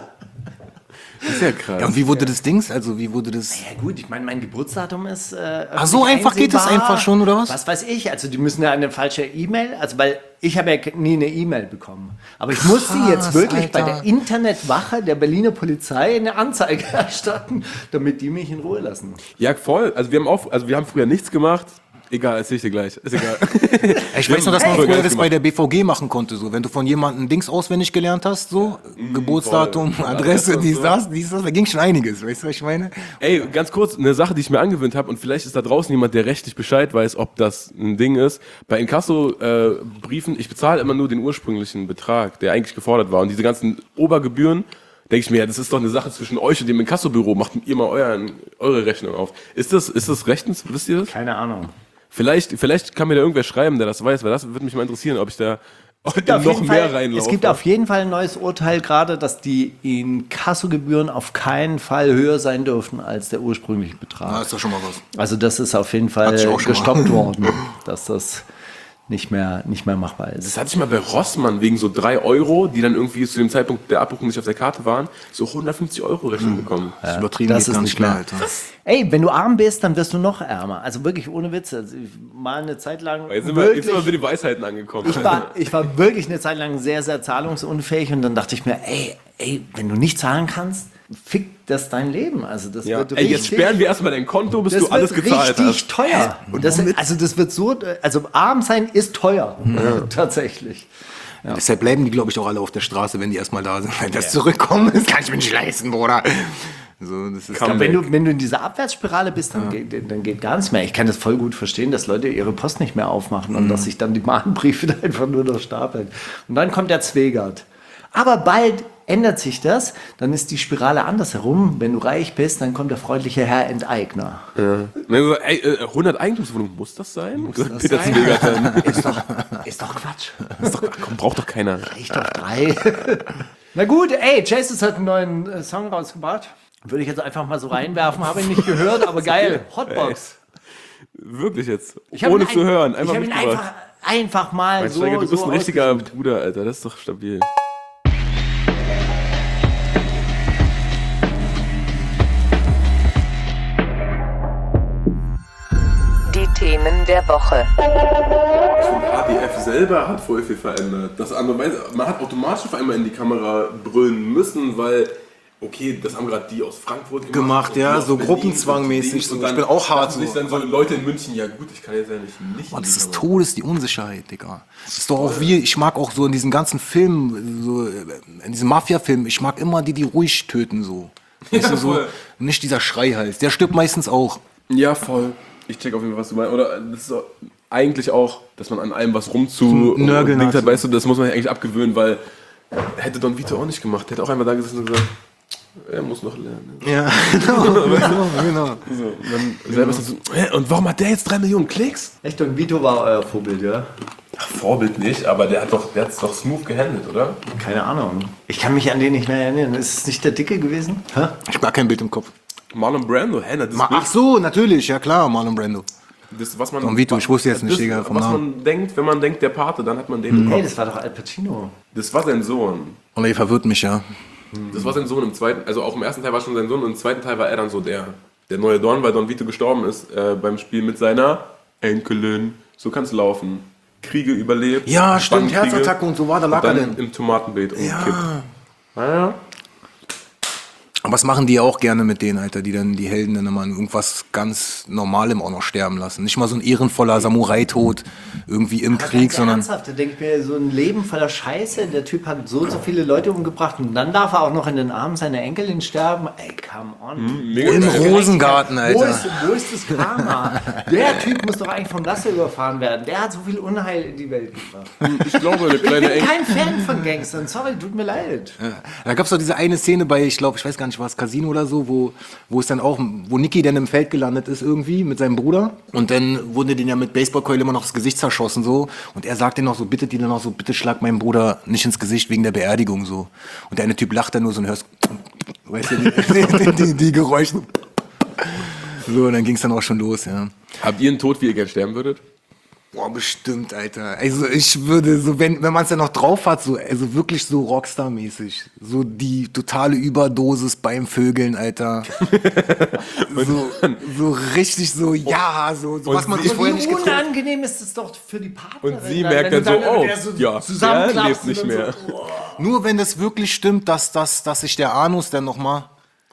Das ist ja krass. Ja, und wie wurde das Dings? Also, wie wurde das? Ja gut, ich meine, mein Geburtsdatum ist äh, Ach, so öffentlich einfach geht das einsehbar. einfach schon, oder was? Was weiß ich, also die müssen ja eine falsche E-Mail, also weil ich habe ja nie eine E-Mail bekommen. Aber ich musste jetzt wirklich bei Alter. der Internetwache der Berliner Polizei eine Anzeige erstatten, damit die mich in Ruhe lassen. Ja, voll. Also wir haben auch, also wir haben früher nichts gemacht. Egal, erzähl ich dir gleich. Ist egal. Ich weiß noch, dass man Hey. früher das bei der B V G machen konnte, so. Wenn du von jemandem Dings auswendig gelernt hast, so. Geburtsdatum, voll. Adresse, Adresse und dies, so. das, dies, das. Da ging schon einiges, weißt du, was ich meine? Ey, ganz kurz, eine Sache, die ich mir angewöhnt habe, und vielleicht ist da draußen jemand, der rechtlich Bescheid weiß, ob das ein Ding ist. Bei Inkasso-Briefen, ich bezahle immer nur den ursprünglichen Betrag, der eigentlich gefordert war. Und diese ganzen Obergebühren, denke ich mir, ja, das ist doch eine Sache zwischen euch und dem Inkassobüro. Macht ihr mal euren, eure Rechnung auf. Ist das, ist das rechtens? Wisst ihr das? Keine Ahnung. Vielleicht, vielleicht kann mir da irgendwer schreiben, der das weiß, weil das würde mich mal interessieren, ob ich da Auf noch jeden mehr Fall, reinlaufe. es gibt auf jeden Fall ein neues Urteil gerade, dass die Inkassogebühren auf keinen Fall höher sein dürfen als der ursprüngliche Betrag. Na, ist doch schon mal was. Also das ist auf jeden Fall Hatte ich auch schon mal. gestoppt worden, dass das nicht mehr, nicht mehr machbar ist. Das hatte ich mal bei Rossmann wegen so drei Euro, die dann irgendwie zu dem Zeitpunkt der Abbuchung nicht auf der Karte waren, so hundertfünfzig Euro Rechnung bekommen. Das ist übertrieben, das geht ist gar nicht nicht klar, mehr. Alter. Ey, wenn du arm bist, dann wirst du noch ärmer. Also wirklich ohne Witz. Also ich mal eine Zeit lang Jetzt sind, wir, wirklich, jetzt sind wir mit den Weisheiten angekommen. ich, war, ich war wirklich eine Zeit lang sehr, sehr zahlungsunfähig und dann dachte ich mir, ey, ey, wenn du nicht zahlen kannst, fickt das dein Leben. Also das ja. wird Ey, jetzt richtig- sperren wir erstmal dein Konto, bis das du alles wird gezahlt richtig hast. teuer. Das, also das wird so, also arm sein ist teuer, tatsächlich. Deshalb bleiben die, glaube ich, auch alle auf der Straße, wenn die erstmal da sind. Wenn das zurückkommen, das kann ich mir nicht leisten, Bruder. So, das ist Kann- Wenn du, wenn du in dieser Abwärtsspirale bist, dann, geht, dann geht gar nichts mehr. Ich kann das voll gut verstehen, dass Leute ihre Post nicht mehr aufmachen und dass sich dann die Mahnbriefe da einfach nur noch stapeln. Und dann kommt der Zwegert. Aber bald ändert sich das, dann ist die Spirale andersherum. Wenn du reich bist, dann kommt der freundliche Herr Enteigner. Wenn du sagst, ey, äh, hundert Eigentumswohnungen, muss das sein? Muss das Peter sein? Zwegert dann. Ist doch, ist doch Quatsch. Ist doch, komm, braucht doch keiner. Ich doch drei. Na gut, ey, Jesus hat einen neuen äh, Song rausgebracht. Würde ich jetzt einfach mal so reinwerfen, habe ich nicht gehört, aber geil. Hotbox. Wirklich jetzt. Ich hab Ohne ihn zu ein- hören. Einfach ich habe ihn mitgebracht. einfach, einfach mal Mein so. Steiger, du bist so ein richtiger ausgesucht. Bruder, Alter. Das ist doch stabil. Die Themen der Woche. H D F selber hat voll viel verändert. Das andere, weiß- man hat automatisch auf einmal in die Kamera brüllen müssen, weil, okay, das haben gerade die aus Frankfurt gemacht. Gemacht, und die ja, aus so Berlin gruppenzwangmäßig, und die Dings. so. Und Ich dann bin auch hart dachten sich so. dann so Leute in München, ja gut, ich kann jetzt ja nicht, nicht Boah, in das die ist Kamera. Todes, die Unsicherheit, Digga. Das ist doch auch wie, ich mag auch so in diesen ganzen Filmen, so, in diesen Mafia-Filmen, ich mag immer die, die ruhig töten, so. Weißt du, so, voll. nicht dieser Schreihals. Der stirbt meistens auch. Ja, voll. Ich check auf jeden Fall, was du meinst. Oder das ist auch eigentlich auch, dass man an allem was rumzu Nörgeln und hat, hat. weißt du, das muss man eigentlich abgewöhnen, weil hätte Don Vito auch nicht gemacht. Der hätte auch einfach da gesessen und gesagt, er muss noch lernen. Ja, genau, genau, genau. So, und dann selber ist das so, hä, und warum hat der jetzt drei Millionen Klicks? Echt, und Vito war euer Vorbild, ja? Ach, Vorbild nicht, aber der hat doch, der hat's doch smooth gehandelt, oder? Keine Ahnung. Ich kann mich an den nicht mehr erinnern. Ist es nicht der Dicke gewesen? Hä? Ich hab gar kein Bild im Kopf. Marlon Brando, hä, na, das Ma- Bild, Ach so, natürlich, ja klar, Marlon Brando. das, was man, Don Vito, ich wusste jetzt nicht, das, Digga, vom was Namen. man denkt, wenn man denkt, der Pate, dann hat man den im Hey, Kopf. das war doch Al Pacino. Das war sein Sohn. Und er verwirrt mich, ja. Das war sein Sohn im zweiten, also auch im ersten Teil war schon sein Sohn und im zweiten Teil war er dann so der, der neue Don, weil Don Vito gestorben ist äh, beim Spiel mit seiner Enkelin. So kann's laufen. Kriege überlebt. Ja, stimmt, Bandenkriege. Herzattacke und so war, da lag und er dann denn. im Tomatenbeet umgekippt. Ja. Naja. Aber was machen die ja auch gerne mit denen, Alter, die dann die Helden dann immer in irgendwas ganz Normalem auch noch sterben lassen. Nicht mal so ein ehrenvoller Samurai-Tod irgendwie im Aber Krieg, ganz sondern... ernsthaft, da denke ich mir, so ein Leben voller Scheiße, der Typ hat so und so viele Leute umgebracht und dann darf er auch noch in den Armen seiner Enkelin sterben. Ey, come on. Mega Im geil. Rosengarten, Wo Alter. ist, wo ist das Karma? Der Typ muss doch eigentlich vom Laster überfahren werden. Der hat so viel Unheil in die Welt gebracht. Ich glaube, der Ich kleine bin Enkel. kein Fan von Gangstern. Sorry, tut mir leid. Ja. Da gab's doch diese eine Szene bei, ich glaube, ich weiß gar nicht, war es Casino oder so, wo, wo es dann auch, wo Nicky dann im Feld gelandet ist irgendwie mit seinem Bruder. Und dann wurde den ja mit Baseballkeule immer noch das Gesicht zerschossen so. Und er sagt dann noch so, bittet die dann noch so, bitte schlag meinen Bruder nicht ins Gesicht wegen der Beerdigung so. Und der eine Typ lacht dann nur so und hörst, weißt du, die, die, die, die Geräusche. So, und dann ging's dann auch schon los, ja. Habt ihr einen Tod, wie ihr gern sterben würdet? Boah, bestimmt, Alter. Also ich würde so, wenn, wenn man es ja noch drauf hat, so, also wirklich so Rockstar-mäßig. So die totale Überdosis beim Vögeln, Alter. so, so richtig so, ja, so, so Und was man sie- sich vorher nicht Wie getraut. unangenehm ist es doch für die Partnerin. Und sie dann, merkt wenn dann du so, oh, mit der ja, der zusammenklappst lebt und nicht dann mehr. So, oh. Nur wenn das wirklich stimmt, dass, dass, dass sich der Anus dann nochmal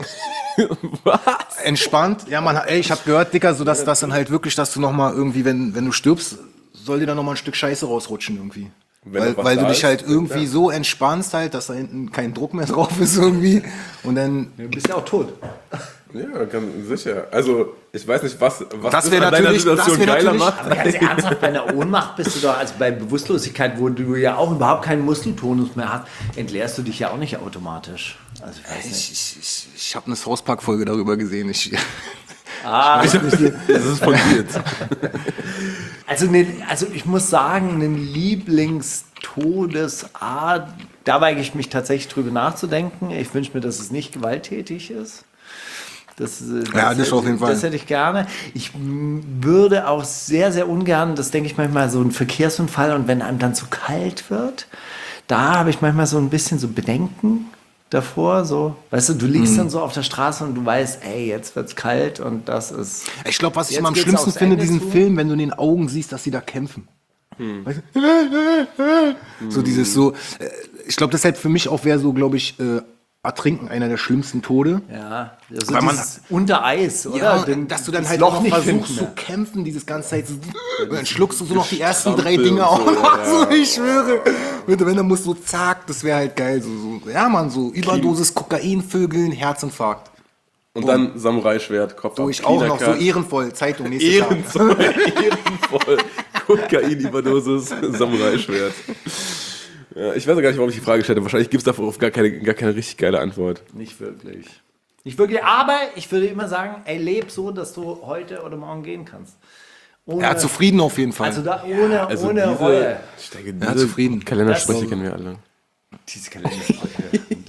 entspannt. Ja, man, ey, ich hab gehört, Dicker, so dass das dann halt wirklich, dass du nochmal irgendwie, wenn, wenn du stirbst, soll dir dann nochmal ein Stück Scheiße rausrutschen irgendwie. Wenn Weil, noch was weil du da dich ist, halt irgendwie ja. so entspannst halt, dass da hinten kein Druck mehr drauf ist irgendwie. Und dann, Du bist ja auch tot. Ja, ganz sicher. Also, ich weiß nicht, was, was Das das wär an deiner natürlich- Situation das wär geiler natürlich- macht. Aber ganz ernsthaft, bei einer Ohnmacht bist du doch, also bei Bewusstlosigkeit, wo du ja auch überhaupt keinen Muskeltonus mehr hast, entleerst du dich ja auch nicht automatisch. Also ich weiß nicht. ich, ich, ich, ich habe eine South Park-Folge darüber gesehen. Ich, Ah, Das ist fundiert. also, ne, also ich muss sagen, eine Lieblingstodesart, da weige ich mich tatsächlich drüber nachzudenken. Ich wünsche mir, dass es nicht gewalttätig ist. Das, äh, Ja, das auf jeden Fall. Das hätte ich gerne. Ich m, würde auch sehr, sehr ungern, das denke ich manchmal, so ein Verkehrsunfall und wenn einem dann zu kalt wird, da habe ich manchmal so ein bisschen so Bedenken davor. So, weißt du, du liegst dann so auf der Straße und du weißt, ey, jetzt wird's kalt und das ist. ich glaube, was ich Jetzt immer am geht's schlimmsten aufs finde, Ende diesen zu. Film, wenn du in den Augen siehst, dass sie da kämpfen. Weißt du? So dieses so, äh, ich glaube, deshalb für mich auch wäre so, glaube ich, äh, Ertrinken einer der schlimmsten Tode. Ja, also Weil man- dieses unter Eis, oder? Ja, Den- dass du dann das halt Loch auch noch nicht versuchst finden zu mehr. kämpfen, dieses ganze Zeit. So, und dann schluckst du so noch die ersten drei Strampel Dinge und auf. so, ja, So, ich schwöre. Und wenn dann musst du zack, das wäre halt geil. So, so. Ja, Mann, so Überdosis, Kokain, Vögeln, Herzinfarkt. Und dann Samurai-Schwert, Kopf So, ab, ich auch noch so Cleaner-Cut. ehrenvoll. Zeitung, nächstes Jahr. Ehrenvoll, ehrenvoll. Kokain-Überdosis, Samurai-Schwert. Ja, ich weiß auch gar nicht, warum ich die Frage stelle. Wahrscheinlich gibt es darauf gar keine, gar keine richtig geile Antwort. Nicht wirklich. Nicht wirklich, aber ich würde immer sagen, ey, leb so, dass du heute oder morgen gehen kannst. Ohne, Ja, zufrieden auf jeden Fall. Also da ohne, Also ohne diese, Reue. ich denke, Ja, diese zufrieden. Kalendersprüche Das- kennen wir alle. Diese Kalendersprüche.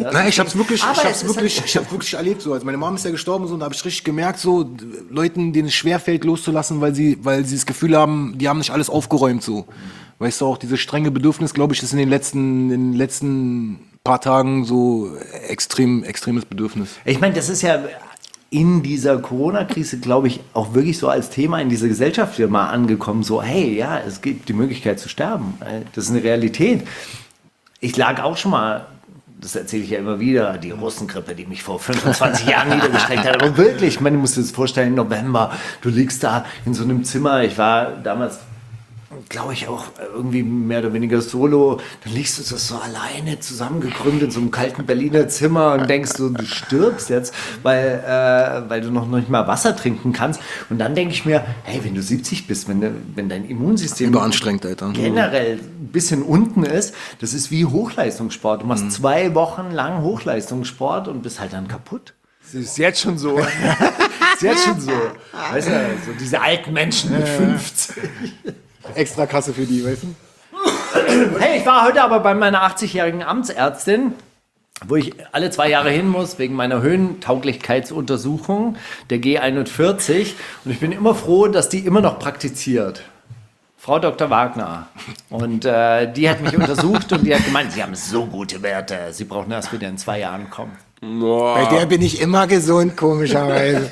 Nein, ich hab's wirklich, Aber ich es hab's ist wirklich, halt- ich hab's wirklich erlebt so. Also meine Mom ist ja gestorben so, und da habe ich richtig gemerkt so, d- Leuten, denen es schwerfällt loszulassen, weil sie, weil sie das Gefühl haben, die haben nicht alles aufgeräumt so. Weißt du, auch dieses strenge Bedürfnis, glaube ich, ist in den letzten, in den letzten paar Tagen so extrem, extremes Bedürfnis. Ich meine, das ist ja in dieser Corona-Krise, glaube ich, auch wirklich so als Thema in dieser Gesellschaft wieder mal angekommen. So, hey, ja, es gibt die Möglichkeit zu sterben. Das ist eine Realität. Ich lag auch schon mal, das erzähle ich ja immer wieder, die Russengrippe, die mich vor fünfundzwanzig Jahren niedergestreckt hat. Aber wirklich, ich meine, du musst dir das vorstellen, November, du liegst da in so einem Zimmer. Ich war damals, glaube ich, auch irgendwie mehr oder weniger solo. Dann liegst du so, so alleine zusammengekrümmt in so einem kalten Berliner Zimmer und denkst so, du stirbst jetzt, weil, äh, weil du noch nicht mal Wasser trinken kannst. Und dann denke ich mir, hey, wenn du siebzig bist, wenn, de- wenn dein Immunsystem Überanstrengt, Alter. generell ein bisschen unten ist, das ist wie Hochleistungssport. Du machst zwei Wochen lang Hochleistungssport und bist halt dann kaputt. Das ist jetzt schon so. Das ist jetzt schon so. Weißt du, so diese alten Menschen mit fünfzig. Extra Kasse für die, weißt du? Hey, ich war heute aber bei meiner achtzigjährigen Amtsärztin, wo ich alle zwei Jahre hin muss, wegen meiner Höhentauglichkeitsuntersuchung, der G einundvierzig. Und ich bin immer froh, dass die immer noch praktiziert. Frau Doktor Wagner. Und äh, die hat mich untersucht und die hat gemeint, Sie haben so gute Werte, Sie brauchen erst wieder in zwei Jahren kommen. Bei der bin ich immer gesund, komischerweise.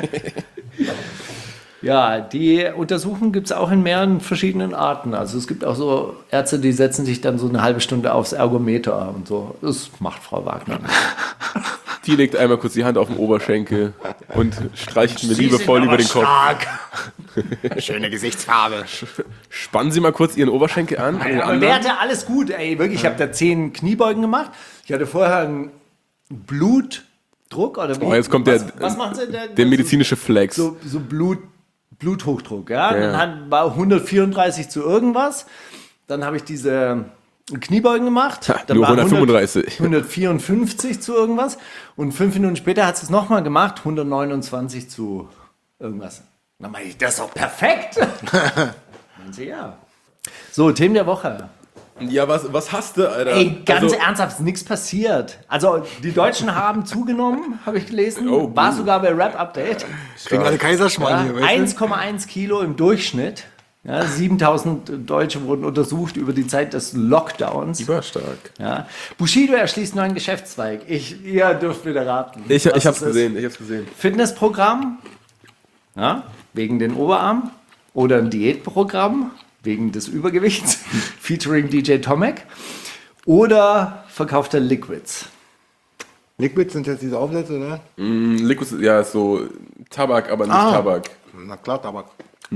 Ja, die Untersuchungen gibt es auch in mehreren verschiedenen Arten. Also es gibt auch so Ärzte, die setzen sich dann so eine halbe Stunde aufs Ergometer und so. Das macht Frau Wagner. Die legt einmal kurz die Hand auf den Oberschenkel und streicht mir liebevoll über den Kopf. Schöne Gesichtsfarbe. Spannen Sie mal kurz Ihren Oberschenkel an. an den Aber anderen. Werte, alles gut, ey, wirklich. Ich habe da zehn Kniebeugen gemacht. Ich hatte vorher einen Blutdruck oder wie? Oh, jetzt kommt was, der, was machen Sie denn? der medizinische Flex. So, so Blut, Bluthochdruck, ja. Ja. Dann hat, war hundertvierunddreißig zu irgendwas. Dann habe ich diese Kniebeugen gemacht. Ha, Dann nur war hundertfünfunddreißig. hundertvierundfünfzig zu irgendwas. Und fünf Minuten später hat sie es nochmal gemacht. hundertneunundzwanzig zu irgendwas. Dann meine ich, das ist doch perfekt. Meinen Sie, ja. So, Themen der Woche. Ja, was, was hast du, Alter? Ey, ganz Also- ernsthaft, ist nichts passiert. Also, die Deutschen haben zugenommen, habe ich gelesen. Oh, War uh. sogar bei Rap Update. Kriegen alle Kaiserschmarrn Ja, hier, weißt du? eins Komma eins Kilo im Durchschnitt. Ja, siebentausend Deutsche wurden untersucht über die Zeit des Lockdowns. Überstark. Ja. Bushido erschließt neuen Geschäftszweig. Ich, ihr dürft wieder raten. Ich, was ich hab's es ist. gesehen, ich hab's gesehen. Fitnessprogramm, ja, wegen den Oberarm. Oder ein Diätprogramm, wegen des Übergewichts, featuring D J Tomek. Oder verkaufter Liquids. Liquids sind jetzt diese Aufsätze, ne? Mm, Liquid, ja, ist so Tabak, aber nicht Ah. Tabak. Na klar, Tabak.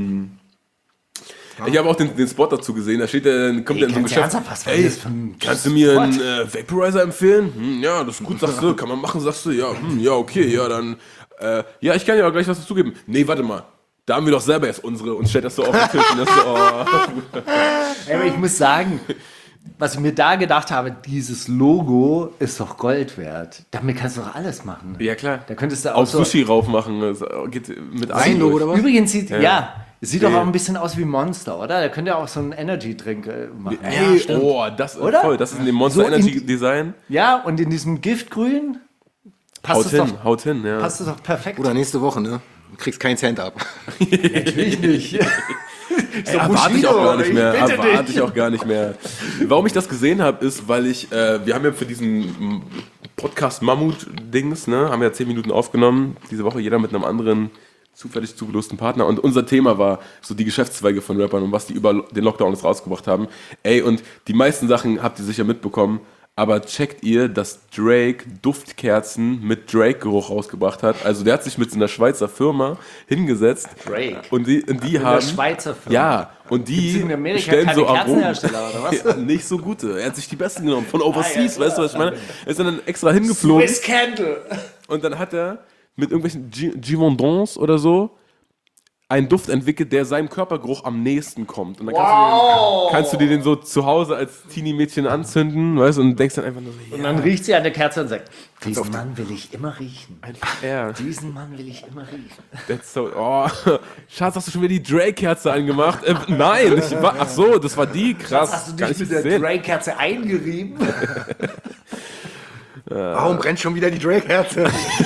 Ich habe auch den, den Spot dazu gesehen, da steht der, kommt Ey, der in so ein ganz Geschäft. ernsthaft, was war Ey, das für ein kannst du mir Spot? einen äh, Vaporizer empfehlen? Hm, ja, das ist gut, sagst du, kann man machen, sagst du, ja, hm, ja, okay, ja, dann, äh, ja, ich kann ja auch gleich was dazugeben. Nee, warte mal, da haben wir doch selber jetzt unsere und stellt das so auf den Tisch und das so, oh. Ey, aber ich muss sagen, was ich mir da gedacht habe, dieses Logo ist doch Gold wert. Damit kannst du doch alles machen. Ja, klar. Da könntest du auch Auf so... Sushi rauf machen, das geht mit Sein allem Logo durch. oder was? Übrigens sieht, ja, es sieht doch Nee. auch ein bisschen aus wie Monster, oder? Da könnt ihr auch so einen Energy-Drink äh, machen. Ey, oh, das ist Oder? voll, das ist in dem Monster So in- Energy Design. Ja, und in diesem Giftgrün passt Haut es hin, doch, haut hin, ja. passt es doch perfekt. Oder nächste Woche, ne? Du kriegst keinen Cent ab. Natürlich nicht. Ey, erwarte ich auch gar nicht mehr. Ich bitte Erwarte dich. ich auch gar nicht mehr. Warum ich das gesehen habe, ist, weil ich, äh, wir haben ja für diesen mm, Podcast Mammut-Dings, ne, haben ja zehn Minuten aufgenommen, diese Woche jeder mit einem anderen zufällig zugelosten Partner. Und unser Thema war so die Geschäftszweige von Rappern und was die über den Lockdown jetzt rausgebracht haben. Ey, und die meisten Sachen habt ihr sicher mitbekommen. Aber checkt ihr, dass Drake Duftkerzen mit Drake-Geruch rausgebracht hat? Also der hat sich mit so einer Schweizer Firma hingesetzt. Drake? Und die, und die Mit haben... einer Schweizer Firma? Ja, und die Gibt's in Amerika stellen keine so Aromen. Kerzenhersteller, oder was? Ja, nicht so gute. Er hat sich die besten genommen. Von Overseas, Ah, ja, weißt du, was ich meine? Er ist dann extra hingeflogen. Swiss Candle. Und dann hat er mit irgendwelchen Gi- Givendons oder so einen Duft entwickelt, der seinem Körpergeruch am nächsten kommt. Und dann kannst, du, den, kannst du dir den so zu Hause als Teenie-Mädchen anzünden, weißt du, und denkst dann einfach nur so, Und ja, dann riecht sie an der Kerze und sagt, diesen Mann will ich immer riechen. einfach er. Diesen Mann will ich immer riechen. That's so, oh, Schatz, hast du schon wieder die Drake-Kerze angemacht? Äh, nein, ich war, ach so, das war die, krass. Hast du Kann dich ich mit der nicht sehen. Drake-Kerze eingerieben? Warum brennt schon wieder die Drake-Herze?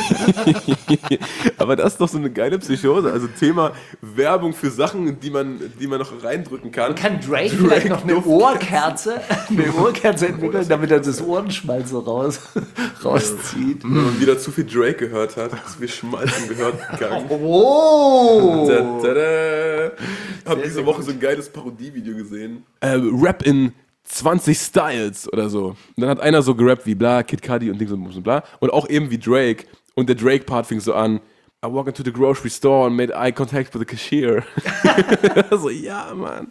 Aber das ist doch so eine geile Psychose. Also Thema Werbung für Sachen, die man, die man noch reindrücken kann. Kann Drake, Drake vielleicht noch eine Ohrkerze, eine Ohrkerze entwickeln, damit er das Ohrenschmalz so raus, rauszieht? Wenn man wieder zu viel Drake gehört hat, dass wir Schmalzen gehört haben. Oh! Da, da, da. Hab diese sehr Woche gut. so ein geiles Parodievideo gesehen. Äh, Rap in zwanzig Styles oder so. Und dann hat einer so gerappt wie bla, Kid Cudi und Dings und bla. Und auch eben wie Drake. Und der Drake-Part fing so an, I walk into the grocery store and made eye contact with the cashier. So, ja, Mann.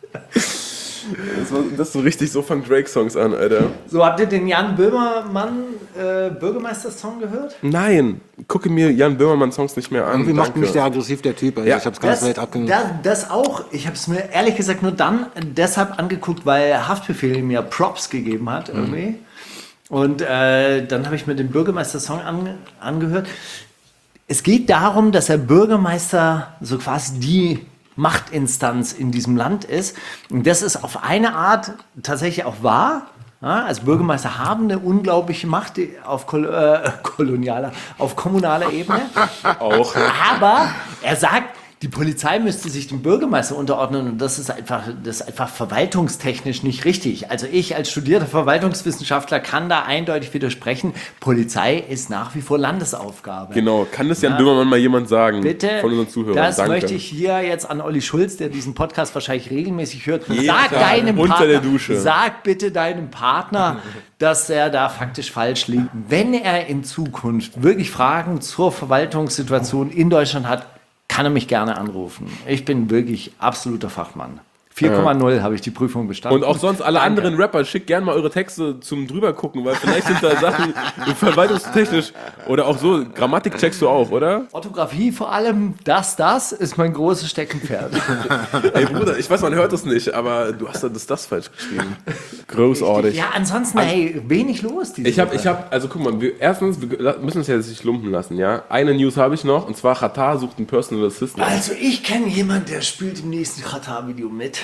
Das, war, das ist so richtig, so fangen Drake-Songs an, Alter. So, habt ihr den Jan Böhmermann äh, Bürgermeister-Song gehört? Nein, gucke mir Jan Böhmermann-Songs nicht mehr an. Irgendwie macht Danke. mich der aggressiv, der Typ. Also Ja. ich hab's ganz Das, weit abgenommen. das, das auch. Ich habe es mir ehrlich gesagt nur dann deshalb angeguckt, weil Haftbefehl mir Props gegeben hat irgendwie. Und äh, dann habe ich mir den Bürgermeister-Song an, angehört. Es geht darum, dass der Bürgermeister so quasi die Machtinstanz in diesem Land ist. Und das ist auf eine Art tatsächlich auch wahr. Ja, als Bürgermeister haben eine unglaubliche Macht die auf kol äh, kolonialer, auf kommunaler Ebene. Auch. Aber er sagt, die Polizei müsste sich dem Bürgermeister unterordnen und das ist einfach, das ist einfach verwaltungstechnisch nicht richtig. Also ich als studierter Verwaltungswissenschaftler kann da eindeutig widersprechen. Polizei ist nach wie vor Landesaufgabe. Genau, kann das Jan Ja. Böhmermann mal jemand sagen? Bitte, Von unseren Zuhörern. das Danke. möchte ich hier jetzt an Olli Schulz, der diesen Podcast wahrscheinlich regelmäßig hört. Jeden Sag Tag deinem unter Partner, der Dusche. sag bitte deinem Partner, dass er da faktisch falsch liegt. Wenn er in Zukunft wirklich Fragen zur Verwaltungssituation in Deutschland hat, kann er mich gerne anrufen. Ich bin wirklich absoluter Fachmann. vier Komma null habe ich die Prüfung bestanden. Und auch sonst alle Danke. anderen Rapper, schickt gerne mal eure Texte zum drüber gucken, weil vielleicht sind da Sachen verwaltungstechnisch oder auch so, Grammatik checkst du auch, oder? Orthographie vor allem, das, das ist mein großes Steckenpferd. Ey Bruder, ich weiß, man hört es nicht, aber du hast das, das falsch geschrieben. Großartig. Ja, ansonsten, hey, wenig los diese Ich habe, Woche. ich habe, also guck mal, wir, erstens, wir müssen uns ja jetzt nicht lumpen lassen, ja? Eine News habe ich noch, und zwar Qatar sucht einen Personal Assistant. Also ich kenne jemanden, der spielt im nächsten Katar-Video mit.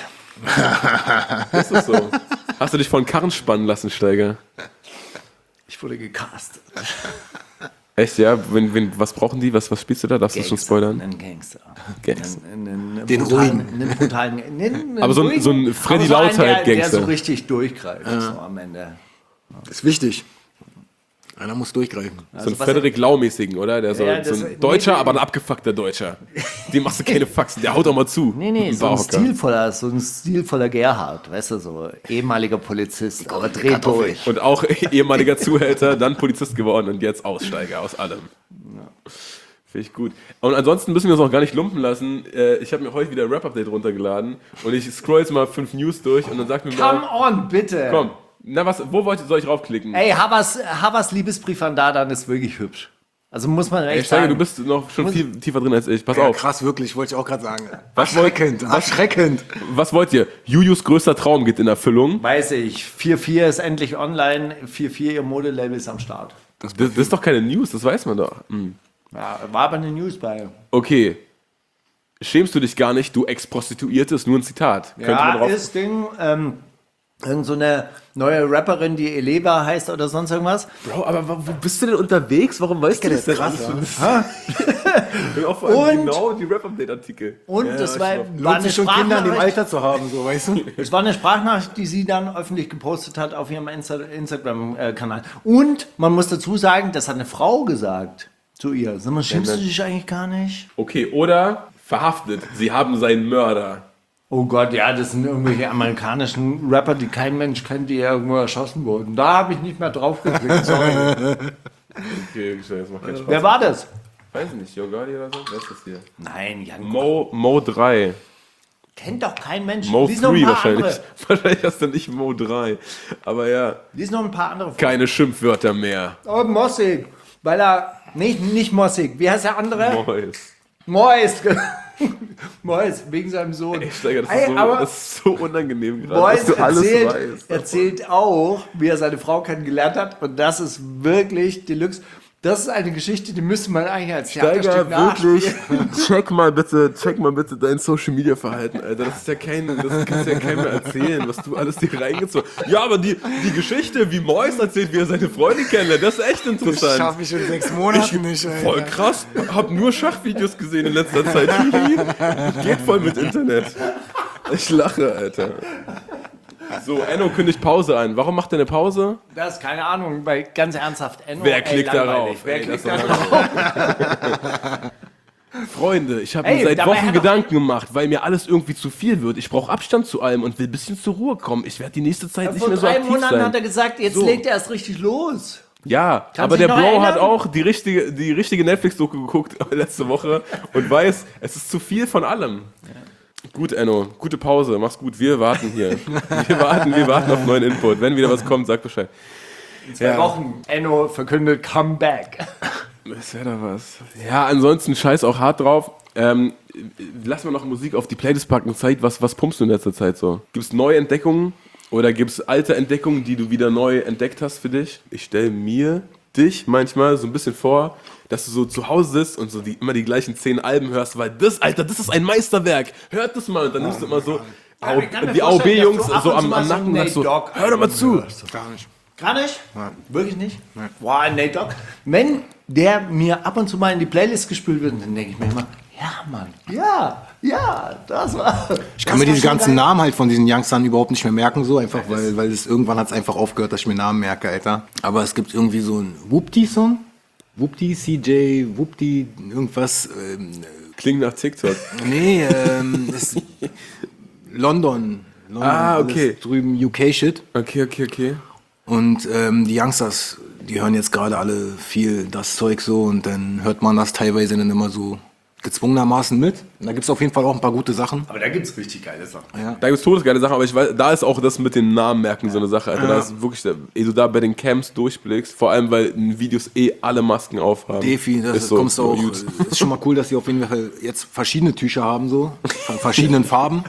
Ist das so? Hast du dich von Karren spannen lassen, Steiger? Ich wurde gecastet. Echt, ja? Wenn, wenn, was brauchen die? Was, was spielst du da? Darfst du schon spoilern? Einen Gangster. Gangster. Einen, einen, einen Den brutalen, ruhigen. einen brutalen, einen, einen Aber so ein- ruhigen, so ein Freddy aber so einen, Lauter-Gangster. Der, der so richtig durchgreift so am Ende. Das ist wichtig. Einer muss durchgreifen. So ein was- Frederik Lau-mäßigen, oder? Der so, Ja, so das- ein Deutscher, nee, aber ein abgefuckter Deutscher. Dem machst du keine Faxen, der haut doch mal zu. Nee, nee, Ein so ein Barhocker. stilvoller, so ein stilvoller Gerhard, weißt du, so ehemaliger Polizist, aber dreht durch. Und auch ehemaliger Zuhälter, dann Polizist geworden und jetzt Aussteiger aus allem. Finde ich gut. Und ansonsten müssen wir uns auch gar nicht lumpen lassen. Äh, Ich habe mir heute wieder ein Rap-Update runtergeladen und ich scroll jetzt mal fünf News durch und dann sagt mir Come mal, on, bitte. komm, na was, wo wollt, soll ich raufklicken? Ey, Havas, Havas Liebesbrief an Dadan ist wirklich hübsch. Also muss man Ey, echt Steiger, sagen. du bist noch schon Muss- viel tiefer drin als ich. Pass Ja, auf. krass, wirklich, wollte ich auch gerade sagen. Was wollt- Erschreckend, was- erschreckend. Was wollt ihr? Jujus größter Traum geht in Erfüllung. Weiß ich, vier vier ist endlich online, vier vier ihr Modelabel ist am Start. Das, das ist doch keine News, das weiß man doch. Hm. Ja, war aber eine News bei. Okay. Schämst du dich gar nicht, du Ex-Prostituierte, ist nur ein Zitat. Könnte man Ja, drauf. ist Ding, ähm, irgend so eine neue Rapperin, die Eleva heißt oder sonst irgendwas. Bro, aber wo wo bist du denn unterwegs? Warum weißt du das denn krass, alles? ja. Ich auch vor allem Und- genau die Rap-Update-Artikel. Und Ja, das war, ich war Lohnt eine sich schon, Kinder in dem Sprachnachricht. Alter zu haben, so, weißt du? Es war eine Sprachnachricht, die sie dann öffentlich gepostet hat auf ihrem Insta Instagram-Kanal. Und man muss dazu sagen, das hat eine Frau gesagt zu ihr. Sag mal, schämst du dich eigentlich gar nicht? Okay, oder verhaftet. Sie haben seinen Mörder. Oh Gott, ja, das sind irgendwelche amerikanischen Rapper, die kein Mensch kennt, die irgendwo erschossen wurden. Da habe ich nicht mehr drauf geklickt, sorry. Okay, das macht keinen Spaß. Wer war das? Weiß ich nicht, Yogali oder so? Wer ist das hier? Nein, Jan, Mo, Mo drei. kennt doch kein Mensch. Mo Lies noch ein drei paar wahrscheinlich. andere. Wahrscheinlich hast du nicht Mo drei. Aber ja, Lies noch ein paar andere. keine Schimpfwörter mehr. Oh, Mossig. Weil er, nicht, nicht Mossig, wie heißt der andere? Mois. Mois. Mois, wegen seinem Sohn. Ey, Steiger, das, Ey, ist so, aber- das ist so unangenehm gerade, Mois dass du alles erzählt, weißt. erzählt auch, wie er seine Frau kennengelernt hat. Und das ist wirklich Deluxe, Das ist eine Geschichte, die müsste man eigentlich als Steiger, Theaterstück wirklich, nachspielen. check mal bitte, check mal bitte dein Social Media Verhalten, Alter. Das ist ja kein, das kannst du ja keinem mehr erzählen, was du alles dir reingezogen hast. Ja, aber die, die Geschichte, wie Mois erzählt, wie er seine Freunde kennenlernt, das ist echt Das interessant. schaffe ich in sechs Monaten nicht, Alter. Voll krass, hab nur Schachvideos gesehen in letzter Zeit. Geht voll mit Internet. Ich lache, Alter. So, Enno kündigt Pause an. Warum macht er eine Pause? Das ist keine Ahnung, weil ganz ernsthaft, Enno, Wer ey, klickt langweilig. darauf? Wer Ey, klickt das ist darauf? Freunde, ich habe Ey, mir seit dabei Wochen hat doch- Gedanken gemacht, weil mir alles irgendwie zu viel wird. Ich brauche Abstand zu allem und will ein bisschen zur Ruhe kommen. Ich werde die nächste Zeit nicht Vor mehr so drei aktiv Monaten hat er sein. gesagt, jetzt So. legt er erst richtig los. Ja, Kannst aber dich der noch Bro hat erinnern? auch die richtige, die richtige Netflix-Doku geguckt letzte Woche und weiß, es ist zu viel von allem. Gut, Enno, gute Pause, mach's gut. Wir warten hier. Wir warten, wir warten auf neuen Input. Wenn wieder was kommt, sag Bescheid. Zwei Wochen. Enno verkündet Comeback. Ist ja da was. Ja, ansonsten scheiß auch hart drauf. Ähm, lass mal noch Musik auf die Playlist packen. Zeit, was, was pumpst du in letzter Zeit so? Gibt's neue Entdeckungen oder gibt's alte Entdeckungen, die du wieder neu entdeckt hast für dich? Ich stelle mir dich manchmal so ein bisschen vor, dass du so zu Hause sitzt und so die, immer die gleichen zehn Alben hörst, weil das, Alter, das ist ein Meisterwerk. Hört das mal und dann nimmst du immer so Au- ich kann mir die A O vorstellen, B-Jungs dass du ab so und am, zu mal am so Nacken und ein sagst so, Nate Dogg hör doch mal zu. Gar nicht. Gar nicht? Nein. Wirklich nicht? Nein. Boah, Nate Dogg. Wenn der mir ab und zu mal in die Playlist gespielt wird, dann denke ich mir immer, ja, Mann, ja, ja, das war. Ich kann mir diese ganzen Namen halt von diesen Youngstern überhaupt nicht mehr merken, so einfach, weil, weil es irgendwann hat es einfach aufgehört, dass ich mir Namen merke, Alter. Aber es gibt irgendwie so einen Whoopty-Song. Whoopty, C J, Whoopty, irgendwas. Ähm, Klingt nach TikTok. nee, ähm, ist London. London. Ah, okay. alles Drüben U K-Shit. Okay, okay, okay. Und ähm, die Youngsters, die hören jetzt gerade alle viel das Zeug so und dann hört man das teilweise dann immer so gezwungenermaßen mit. Und da gibt es auf jeden Fall auch ein paar gute Sachen. Aber da gibt es richtig geile Sachen. Da gibt es todesgeile Sachen, aber ich weiß, da ist auch das mit den Namen merken so eine Sache. Alter. Da ist wirklich, ehe du da bei den Camps durchblickst, vor allem weil in Videos eh alle Masken aufhaben. Defi, das ist so, kommst du auch. gut. Ist schon mal cool, dass sie auf jeden Fall jetzt verschiedene Tücher haben, so. Von verschiedenen Farben.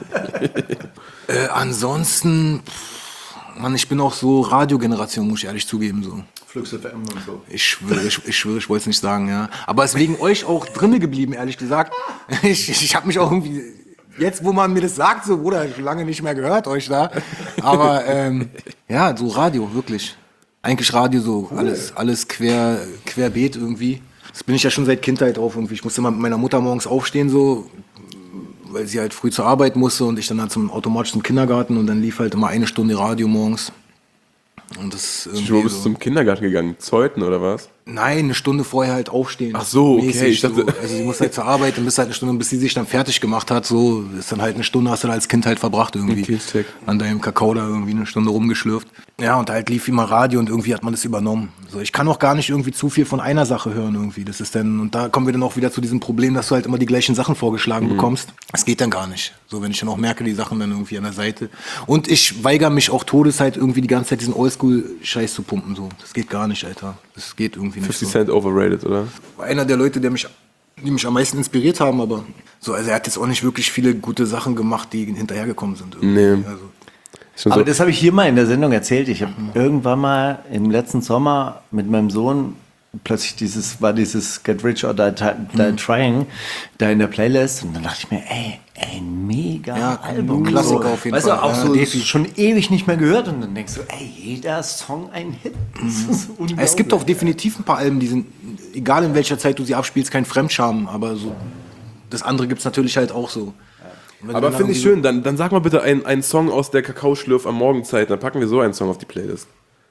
äh, ansonsten, pff, Mann, ich bin auch so Radiogeneration, muss ich ehrlich zugeben, so. Flux F M und so. Ich schwöre, ich, ich schwöre, ich wollte es nicht sagen, ja. Aber es ist wegen euch auch drinne geblieben, ehrlich gesagt. Ich, ich habe mich auch irgendwie, jetzt wo man mir das sagt, so, Bruder, ich hab lange nicht mehr gehört, euch da. Aber ähm, ja, so Radio, wirklich. Eigentlich Radio so, alles, alles quer, querbeet irgendwie. Das bin ich ja schon seit Kindheit auf irgendwie. Ich musste immer mit meiner Mutter morgens aufstehen, so, weil sie halt früh zur Arbeit musste und ich dann halt zum automatisch zum Kindergarten und dann lief halt immer eine Stunde Radio morgens. Und das Du irgendwie bist so. zum Kindergarten gegangen, Zeuthen oder was? Nein, eine Stunde vorher halt aufstehen. Ach so, okay, Mäßig ich dachte- so. Also sie muss halt zur Arbeit und bis halt eine Stunde, bis sie sich dann fertig gemacht hat, so ist dann halt eine Stunde, hast du da als Kind halt verbracht irgendwie. Okay, ich check. An deinem Kakao da irgendwie eine Stunde rumgeschlürft. Ja, und halt lief immer Radio und irgendwie hat man das übernommen. So, ich kann auch gar nicht irgendwie zu viel von einer Sache hören irgendwie. Das ist dann, und da kommen wir dann auch wieder zu diesem Problem, dass du halt immer die gleichen Sachen vorgeschlagen Mhm. bekommst. Das geht dann gar nicht. So, wenn ich dann auch merke, die Sachen dann irgendwie an der Seite. Und ich weigere mich auch Todes halt irgendwie die ganze Zeit diesen Oldschool-Scheiß zu pumpen, so. Das geht gar nicht, Alter. Das geht irgendwie nicht fifty so. Cent overrated, oder? War einer der Leute, der mich, die mich am meisten inspiriert haben, aber so, also er hat jetzt auch nicht wirklich viele gute Sachen gemacht, die hinterhergekommen sind. irgendwie. Nee. Also, Schon Aber so. das habe ich hier mal in der Sendung erzählt. Ich habe irgendwann mal im letzten Sommer mit meinem Sohn plötzlich dieses, war dieses Get Rich or Die, Die Trying da in der Playlist und dann dachte ich mir, ey, ein mega Ja, Album. Klassiker so, auf jeden weißt Fall. du, auch Ja, so Defi. schon ewig nicht mehr gehört und dann denkst du, ey, jeder Song ein Hit. Das ist unglaublich. es gibt auch definitiv ein paar Alben, die sind, egal in welcher Zeit du sie abspielst, kein Fremdscham, aber so, das andere gibt es natürlich halt auch so. Und wenn Aber du finde ich dann schön, dann, dann sag mal bitte einen, einen Song aus der Kakaoschlürf am Morgenzeit, dann packen wir so einen Song auf die Playlist.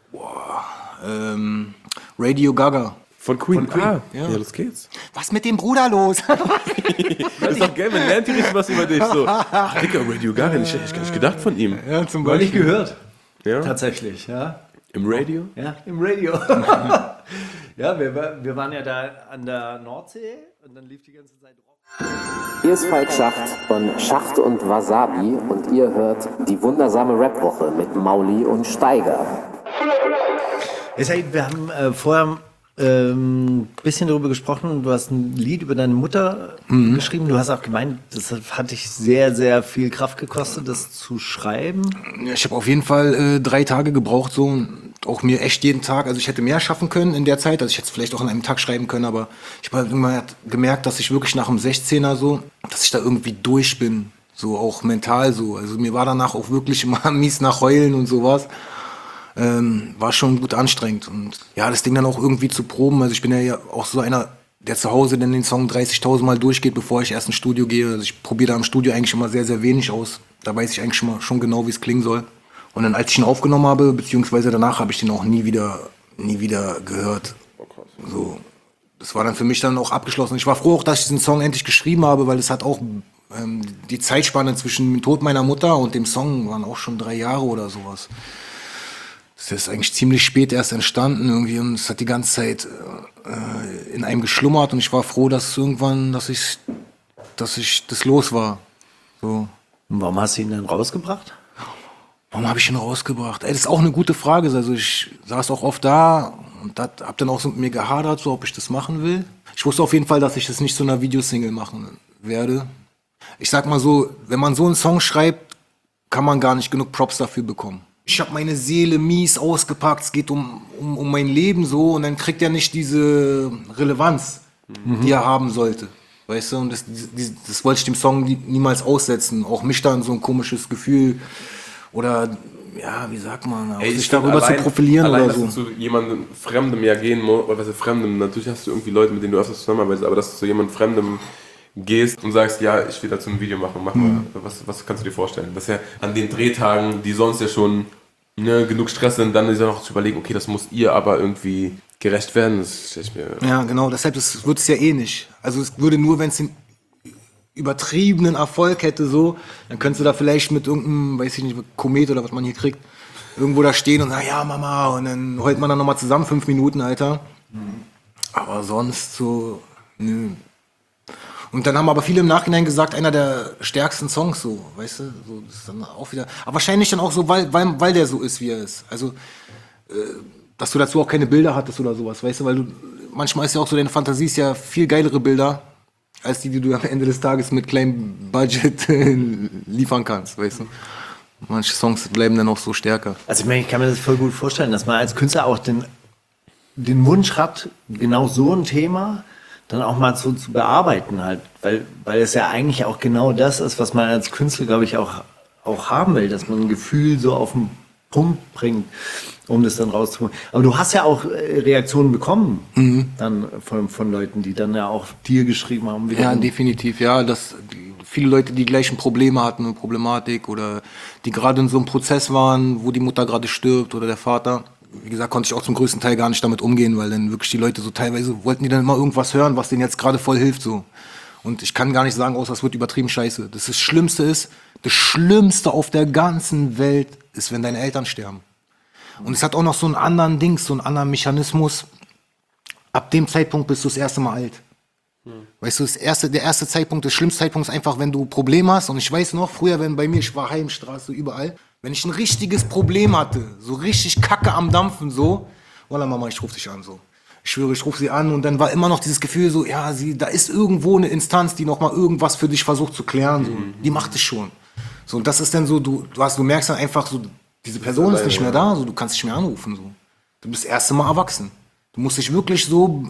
Ähm, Radio Gaga. Von Queen. Von Queen, Ah, ja. ja. los geht's. Was mit dem Bruder los? Das ist doch geil, man lernt hier richtig was über dich. So, ach, Dicker, Radio Gaga, ich hätte gar nicht gedacht von ihm. ja, zum Gar nicht gehört. Ja? Tatsächlich, ja. Im Radio? Ja, im Radio. Ja, wir, wa- wir waren ja da an der Nordsee und dann lief die ganze Zeit Rock. Hier ist Falk Schacht von Schacht und Wasabi und ihr hört die wundersame Rapwoche mit Mauli und Steiger. Jetzt, hey, wir haben äh, vorher ein ähm, bisschen darüber gesprochen. Du hast ein Lied über deine Mutter Mhm. geschrieben. Du hast auch gemeint, das hat dich sehr, sehr viel Kraft gekostet, das zu schreiben. Ja, ich habe auf jeden Fall äh, drei Tage gebraucht, so und auch mir echt jeden Tag, also ich hätte mehr schaffen können in der Zeit, also ich hätte es vielleicht auch an einem Tag schreiben können, aber ich habe halt irgendwann gemerkt, dass ich wirklich nach dem sechzehner so, dass ich da irgendwie durch bin, so auch mental so. Also mir war danach auch wirklich immer mies nach Heulen und sowas. Ähm, war schon gut anstrengend und ja, das Ding dann auch irgendwie zu proben, also ich bin ja auch so einer, der zu Hause dann den Song dreißigtausend Mal durchgeht, bevor ich erst ins Studio gehe. Also ich probiere da im Studio eigentlich immer sehr, sehr wenig aus. Da weiß ich eigentlich schon, mal, schon genau, wie es klingen soll. Und dann, als ich ihn aufgenommen habe, beziehungsweise danach, habe ich den auch nie wieder, nie wieder gehört. So, das war dann für mich dann auch abgeschlossen. Ich war froh auch, dass ich diesen Song endlich geschrieben habe, weil es hat auch ähm, die Zeitspanne zwischen dem Tod meiner Mutter und dem Song waren auch schon drei Jahre oder sowas. Das ist eigentlich ziemlich spät erst entstanden irgendwie und es hat die ganze Zeit äh, in einem geschlummert und ich war froh, dass irgendwann, dass ich, dass ich das los war. So. Und warum hast du ihn dann rausgebracht? Warum habe ich ihn rausgebracht? Ey, das ist auch eine gute Frage. Also ich saß auch oft da und hab dann auch so mit mir gehadert, so ob ich das machen will. Ich wusste auf jeden Fall, dass ich das nicht zu einer Videosingle machen werde. Ich sag mal so, wenn man so einen Song schreibt, kann man gar nicht genug Props dafür bekommen. Ich habe meine Seele mies ausgepackt, es geht um, um, um mein Leben so und dann kriegt er nicht diese Relevanz, mhm. die er haben sollte. Weißt du, und das, das, das wollte ich dem Song niemals aussetzen. Auch mich dann so ein komisches Gefühl oder, ja, wie sagt man, auch Ey, sich darüber allein, zu profilieren allein, oder so. Dass du zu jemandem Fremdem ja gehen musst, oder was ist Fremdem, natürlich hast du irgendwie Leute, mit denen du öfters zusammenarbeitest, aber dass du zu jemandem Fremdem gehst und sagst, ja, ich will dazu ein Video machen, mach mal, was, was kannst du dir vorstellen? Dass ja an den Drehtagen, die sonst ja schon ne, genug Stress sind, dann ist ja noch zu überlegen, okay, das muss ihr aber irgendwie gerecht werden, das stelle ich mir... Ja, genau, deshalb wird es ja eh nicht. Also es würde nur, wenn es den übertriebenen Erfolg hätte, so, dann könntest du da vielleicht mit irgendeinem, weiß ich nicht, Komet oder was man hier kriegt, irgendwo da stehen und, na ja, Mama, und dann heult man dann nochmal zusammen fünf Minuten, Alter. Mhm. Aber sonst so, nö. Und dann haben aber viele im Nachhinein gesagt, einer der stärksten Songs, so, weißt du, so, das ist dann auch wieder, aber wahrscheinlich dann auch so, weil, weil, weil der so ist, wie er ist. Also, äh, dass du dazu auch keine Bilder hattest oder sowas, weißt du, weil du, manchmal ist ja auch so, deine Fantasie ist ja viel geilere Bilder, als die, die du am Ende des Tages mit kleinem Budget liefern kannst, weißt du. Manche Songs bleiben dann auch so stärker. Also ich meine, ich kann mir das voll gut vorstellen, dass man als Künstler auch den, den Wunsch hat, genau so ein Thema dann auch mal so zu bearbeiten halt, weil, weil es ja eigentlich auch genau das ist, was man als Künstler, glaube ich, auch, auch haben will, dass man ein Gefühl so auf den Punkt bringt, um das dann rauszuholen. Aber du hast ja auch Reaktionen bekommen, mhm. dann von, von Leuten, die dann ja auch dir geschrieben haben. Ja, definitiv, ja, dass die, viele Leute die gleichen Probleme hatten und Problematik oder die gerade in so einem Prozess waren, wo die Mutter gerade stirbt oder der Vater. Wie gesagt, konnte ich auch zum größten Teil gar nicht damit umgehen, weil dann wirklich die Leute so teilweise wollten die dann immer irgendwas hören, was denen jetzt gerade voll hilft, so. Und ich kann gar nicht sagen, außer es wird übertrieben scheiße. Das, das Schlimmste ist, das Schlimmste auf der ganzen Welt ist, wenn deine Eltern sterben. Und es hat auch noch so einen anderen Ding, so einen anderen Mechanismus. Ab dem Zeitpunkt bist du das erste Mal alt. Hm. Weißt du, das erste, der erste Zeitpunkt, der schlimmste Zeitpunkt ist einfach, wenn du Probleme hast. Und ich weiß noch, früher, wenn bei mir, ich war Heimstraße, überall, wenn ich ein richtiges Problem hatte, so richtig Kacke am Dampfen, so, Wallah Mama, ich ruf dich an, so. Ich schwöre, ich rufe sie an und dann war immer noch dieses Gefühl so, ja, sie, da ist irgendwo eine Instanz, die noch mal irgendwas für dich versucht zu klären, so. Mhm. Die macht es schon. So, und das ist dann so, du, du hast, du merkst dann einfach so, diese Person ist nicht mehr da, so, du kannst nicht mehr anrufen, so. Du bist das erste Mal erwachsen. Du musst dich wirklich so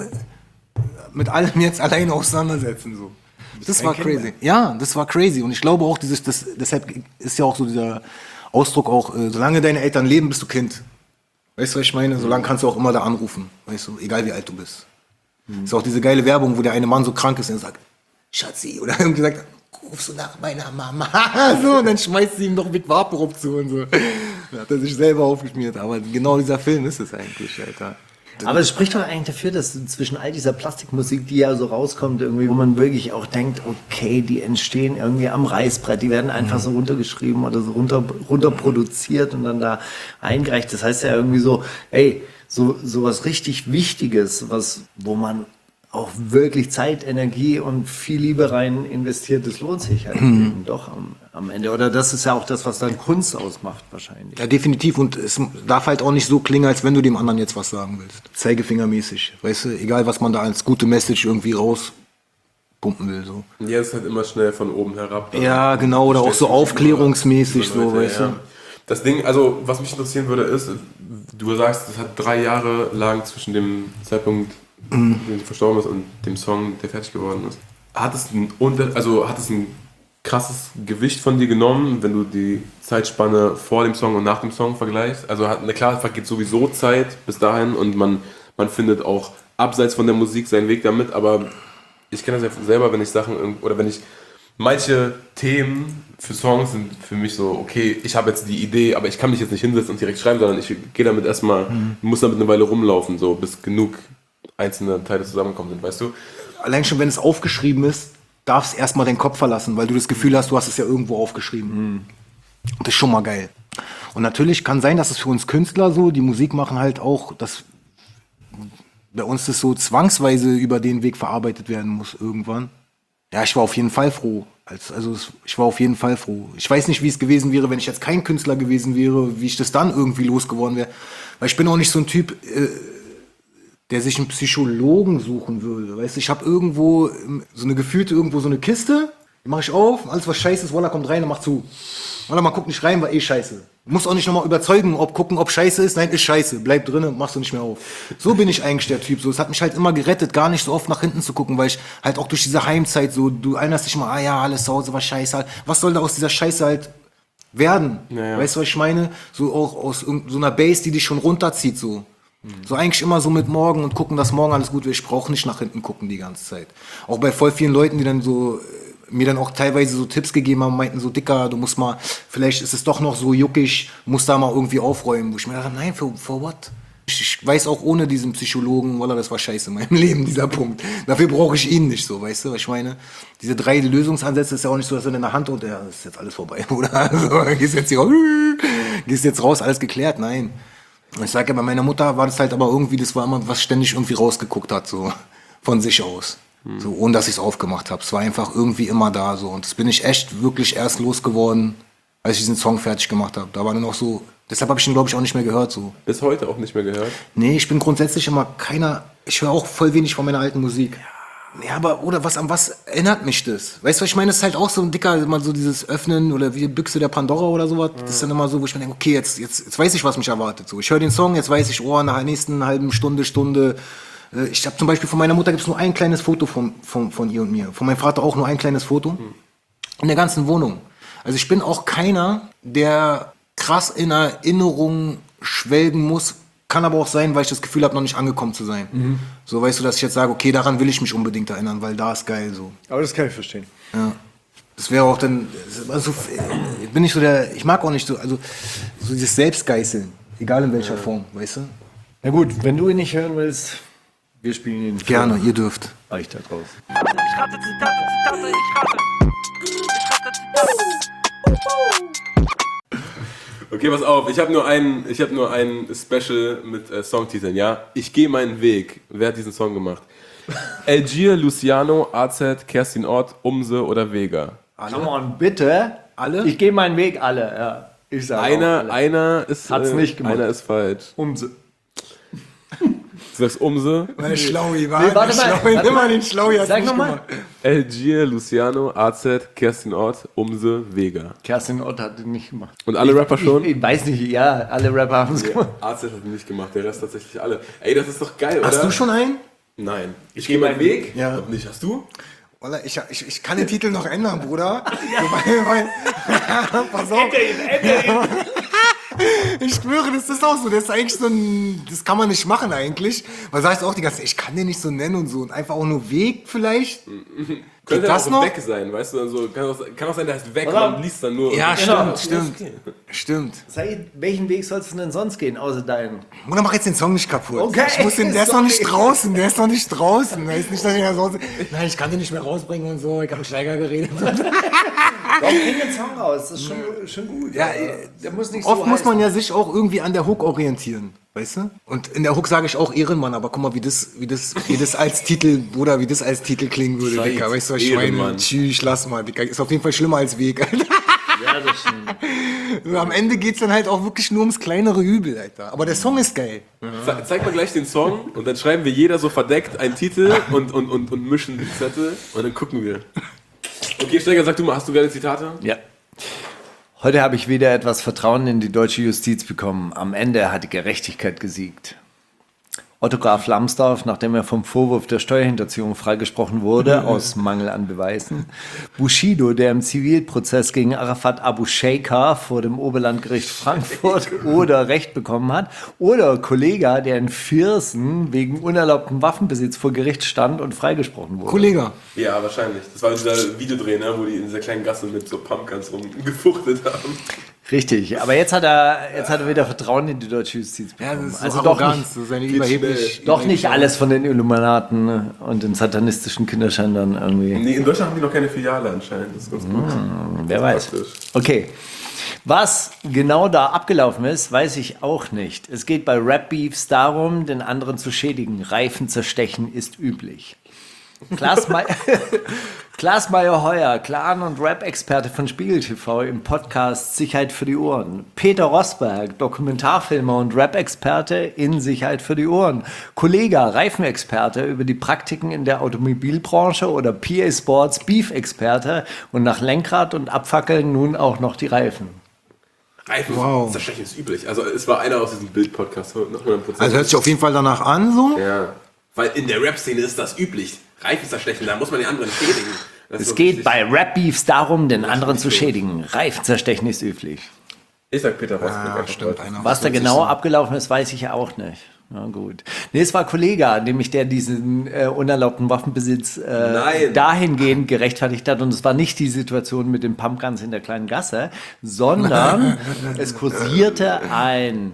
mit allem jetzt alleine auseinandersetzen, so. Das war crazy. Ja, das war crazy. Und ich glaube auch, dieses, das, deshalb ist ja auch so dieser Ausdruck auch, äh, solange deine Eltern leben, bist du Kind. Weißt du, was ich meine? Solange kannst du auch immer da anrufen. Weißt du, egal wie alt du bist. Mhm. Ist auch diese geile Werbung, wo der eine Mann so krank ist und er sagt, Schatzi, oder irgendwie sagt, rufst du nach meiner Mama? So, und dann schmeißt sie ihm noch mit Vaporub zu und so. Da hat er sich selber aufgeschmiert. Aber genau dieser Film ist es eigentlich, Alter. Aber es spricht doch eigentlich dafür, dass zwischen all dieser Plastikmusik, die ja so rauskommt, irgendwie, wo man wirklich auch denkt, okay, die entstehen irgendwie am Reißbrett, die werden einfach so runtergeschrieben oder so runter, runterproduziert und dann da eingereicht. Das heißt ja irgendwie so, ey, so, so was richtig Wichtiges, was, wo man auch wirklich Zeit, Energie und viel Liebe rein investiert, das lohnt sich halt mhm. doch am, am Ende. Oder das ist ja auch das, was dann Kunst ausmacht wahrscheinlich. Ja, definitiv. Und es darf halt auch nicht so klingen, als wenn du dem anderen jetzt was sagen willst. Zeigefingermäßig. Weißt du, egal was man da als gute Message irgendwie rauspumpen will. So. Ja, es ist halt immer schnell von oben herab. Ja, genau. Oder auch so aufklärungsmäßig, so, weißt du. Das Ding, also was mich interessieren würde, ist, du sagst, es hat drei Jahre lang zwischen dem Zeitpunkt, mhm. dem du verstorben bist und dem Song, der fertig geworden ist. Hat es ein, Unter- also hat es ein krasses Gewicht von dir genommen, wenn du die Zeitspanne vor dem Song und nach dem Song vergleichst? Also hat, na klar, es vergeht sowieso Zeit bis dahin und man, man findet auch abseits von der Musik seinen Weg damit, aber ich kenne das ja selber, wenn ich Sachen, oder wenn ich, manche Themen für Songs sind für mich so, okay, ich habe jetzt die Idee, aber ich kann mich jetzt nicht hinsetzen und direkt schreiben, sondern ich gehe damit erstmal, mhm. muss damit eine Weile rumlaufen, so bis genug einzelne Teile zusammenkommen sind, weißt du? Allein schon, wenn es aufgeschrieben ist, darfst du erstmal deinen Kopf verlassen, weil du das Gefühl hast, du hast es ja irgendwo aufgeschrieben. Mhm. Das ist schon mal geil. Und natürlich kann sein, dass es für uns Künstler so, die Musik machen halt auch, dass bei uns das so zwangsweise über den Weg verarbeitet werden muss irgendwann. Ja, ich war auf jeden Fall froh. Also, also ich war auf jeden Fall froh. Ich weiß nicht, wie es gewesen wäre, wenn ich jetzt kein Künstler gewesen wäre, wie ich das dann irgendwie losgeworden wäre. Weil ich bin auch nicht so ein Typ, äh, der sich einen Psychologen suchen würde. Weißt du, ich habe irgendwo so eine gefühlte, irgendwo so eine Kiste, die mache ich auf, alles was scheiße ist, Walla kommt rein und macht zu. Walla, man guckt nicht rein, war eh scheiße. Du musst auch nicht nochmal überzeugen, ob gucken, ob scheiße ist. Nein, ist scheiße. Bleib drinnen, machst du nicht mehr auf. So bin ich eigentlich der Typ. So, es hat mich halt immer gerettet, gar nicht so oft nach hinten zu gucken, weil ich halt auch durch diese Heimzeit so, du erinnerst dich mal, ah ja, alles zu Hause war scheiße. Was soll da aus dieser Scheiße halt werden? Ja, ja. Weißt du, was ich meine? So auch aus so einer Base, die dich schon runterzieht, so. Mhm. So eigentlich immer so mit morgen und gucken, dass morgen alles gut wird. Ich brauche nicht nach hinten gucken die ganze Zeit. Auch bei voll vielen Leuten, die dann so mir dann auch teilweise so Tipps gegeben haben, meinten so, Dicker, du musst mal, vielleicht ist es doch noch so juckig, musst da mal irgendwie aufräumen. Wo ich mir dachte, nein, for, for what? Ich weiß auch ohne diesen Psychologen, Wallah, das war scheiße in meinem Leben, dieser Punkt. Dafür brauche ich ihn nicht so, weißt du, was ich meine? Diese drei Lösungsansätze ist ja auch nicht so, dass du in der Hand und ja, ist jetzt alles vorbei, oder? Also, gehst jetzt hier, gehst jetzt raus, alles geklärt, nein. Ich sage ja, bei meiner Mutter war das halt aber irgendwie, das war immer, was ständig irgendwie rausgeguckt hat, so, von sich aus. So, ohne dass ich es aufgemacht habe. Es war einfach irgendwie immer da so. Und das bin ich echt wirklich erst losgeworden, als ich diesen Song fertig gemacht habe. Da war dann auch so, deshalb habe ich ihn, glaube ich, auch nicht mehr gehört. So. Bis heute auch nicht mehr gehört? Nee, ich bin grundsätzlich immer keiner, ich höre auch voll wenig von meiner alten Musik. Ja, aber, oder was, an was erinnert mich das? Weißt du, was ich meine? Das ist halt auch so ein dicker, mal so dieses Öffnen oder wie Büchse der Pandora oder sowas. Mhm. Das ist dann immer so, wo ich mir denke, okay, jetzt, jetzt, jetzt weiß ich, was mich erwartet. So, ich höre den Song, jetzt weiß ich, oh, nach der nächsten halben Stunde, Stunde, ich habe zum Beispiel von meiner Mutter gibt es nur ein kleines Foto von, von, von ihr und mir. Von meinem Vater auch nur ein kleines Foto. Mhm. In der ganzen Wohnung. Also ich bin auch keiner, der krass in Erinnerung schwelgen muss. Kann aber auch sein, weil ich das Gefühl habe, noch nicht angekommen zu sein. Mhm. So, weißt du, dass ich jetzt sage, okay, daran will ich mich unbedingt erinnern, weil da ist geil so. Aber das kann ich verstehen. Ja. Das wäre auch dann, also bin ich so der, ich mag auch nicht so, also so dieses Selbstgeißeln. Egal in welcher ja. Form, weißt du? Na gut, wenn du ihn nicht hören willst, wir spielen ihn. Gerne, ihr dürft. Reicht da draus. Ich rate Zitate, Zitate, ich rate. Ich rate Zitate. Okay, pass auf, ich habe nur ein, ich habe nur ein Special mit äh, Songtiteln, ja? Ich gehe meinen Weg. Wer hat diesen Song gemacht? Elgier, Luciano, A Z, Kerstin Ott, Umse oder Vega? Alle? Come on, bitte. Alle? Ich gehe meinen Weg, alle, ja. Ich sag einer, auch alle. einer ist, Hat's äh, nicht gemacht. Einer ist falsch. Umse. Du sagst Umse? Weil Schlaui war. Nee, warte mal, Schlaui, warte immer mal. den Schlaui Sag nochmal. Elgier, Luciano, A Z, Kerstin Ott, Umse, Vega. Kerstin Ott hat ihn nicht gemacht. Und alle Rapper schon? Ich, ich weiß nicht, ja, alle Rapper haben es Ja, gemacht. A Z hat ihn nicht gemacht, der Rest tatsächlich alle. Ey, das ist doch geil, Hast oder? du schon einen? Nein. Ich, ich gehe meinen Weg? Ja. Noch nicht. Hast du? Wallah, ich, ich, ich kann den Titel noch ändern, Bruder. Ja. Weil, weil, pass auf. Änder ihn, änder ihn. Ich schwöre, das ist auch so. Das ist eigentlich so ein. Das kann man nicht machen eigentlich. Weil sagst du auch die ganze Zeit, ich kann den nicht so nennen und so. Und einfach auch nur Weg vielleicht. Könnte das auch noch? weg sein, weißt du? Also, kann, auch, kann auch sein, der heißt weg, Oder? man liest dann nur. Ja, Genau. stimmt, stimmt. Stimmt. Sag, welchen Weg sollst du denn sonst gehen, außer deinen? Bruder, mach jetzt den Song nicht kaputt. Okay. Ich muss den, der ist noch nicht Sorry. draußen. Der ist noch nicht draußen. Der ist nicht, dass ich da draußen. Nein, ich kann den nicht mehr rausbringen und so. Ich habe mit Steiger geredet. Warum bring den Song raus? Das ist schon, schon gut. Ja, Also, äh, der muss nicht Oft so muss man heißen. ja sich auch irgendwie an der Hook orientieren, weißt du? Und in der Hook sage ich auch Ehrenmann, aber guck mal, wie das, wie das, wie das als Titel, Bruder, wie das als Titel klingen würde, Scheiß Dicker. Weißt du, was ich meine? Ehrenmann. Tschüss, lass mal, Dicker. Ist auf jeden Fall schlimmer als Weg, Alter. Ja, das stimmt. So, am Ende geht's dann halt auch wirklich nur ums kleinere Übel, Alter. Aber der Song ist geil. Ze zeig mal gleich den Song und dann schreiben wir jeder so verdeckt einen Titel und, und, und, und mischen die Zettel und dann gucken wir. Okay, Steiger, sag du mal, hast du geile Zitate? Ja. Heute habe ich wieder etwas Vertrauen in die deutsche Justiz bekommen. Am Ende hat die Gerechtigkeit gesiegt. Otto Graf Lambsdorff, nachdem er vom Vorwurf der Steuerhinterziehung freigesprochen wurde, aus Mangel an Beweisen. Bushido, der im Zivilprozess gegen Arafat Abu Sheikha vor dem Oberlandgericht Frankfurt oder Recht bekommen hat. Oder Kollega, der in Viersen wegen unerlaubten Waffenbesitz vor Gericht stand und freigesprochen wurde. Kollege. Ja, wahrscheinlich. Das war dieser Videodreh, ne, wo die in dieser kleinen Gasse mit so Pumpguns rumgefuchtelt haben. Richtig, aber jetzt hat er jetzt hat er wieder Vertrauen in die deutsche Justiz Ja, bekommen. das ist so also doch Arroganz, nicht, so seine Geht überheblich. schnell. doch nicht alles von den Illuminaten und den satanistischen Kinderschändern irgendwie. Nee, in Deutschland haben die noch keine Filiale anscheinend. Das ist ganz gut. Wer weiß. Praktisch. Okay. Was genau da abgelaufen ist, weiß ich auch nicht. Es geht bei Rap-Beefs darum, den anderen zu schädigen. Reifen zerstechen ist üblich. Klaas, Mei- Klaas Meyer-Heuer, Clan- und Rap-Experte von Spiegel T V im Podcast Sicherheit für die Ohren. Peter Rosberg, Dokumentarfilmer und Rap-Experte in Sicherheit für die Ohren. Kollega, Reifenexperte über die Praktiken in der Automobilbranche oder P A Sports Beef-Experte und nach Lenkrad und Abfackeln nun auch noch die Reifen. Reifen Wow. zerstechen ist üblich. Also es war einer aus diesem Bild-Podcast, hundert Prozent. Also hört sich auf jeden Fall danach an, so. Ja, weil in der Rap-Szene ist das üblich. Reifen zerstechen, da muss man die anderen schädigen. Das ist Es so geht richtig- bei Rap-Beefs darum, den anderen nicht zu so. schädigen. Reifen zerstechen ist üblich. Ich sag Peter Rosberg. Ja, einfach stimmt. mal. Einer Was da wird sich genau so- abgelaufen ist, weiß ich ja auch nicht. Na gut. Nee, es war Kollega, nämlich der diesen äh, unerlaubten Waffenbesitz äh, Nein. dahingehend gerechtfertigt hat. Und es war nicht die Situation mit den Pumpguns in der kleinen Gasse, sondern es kursierte ein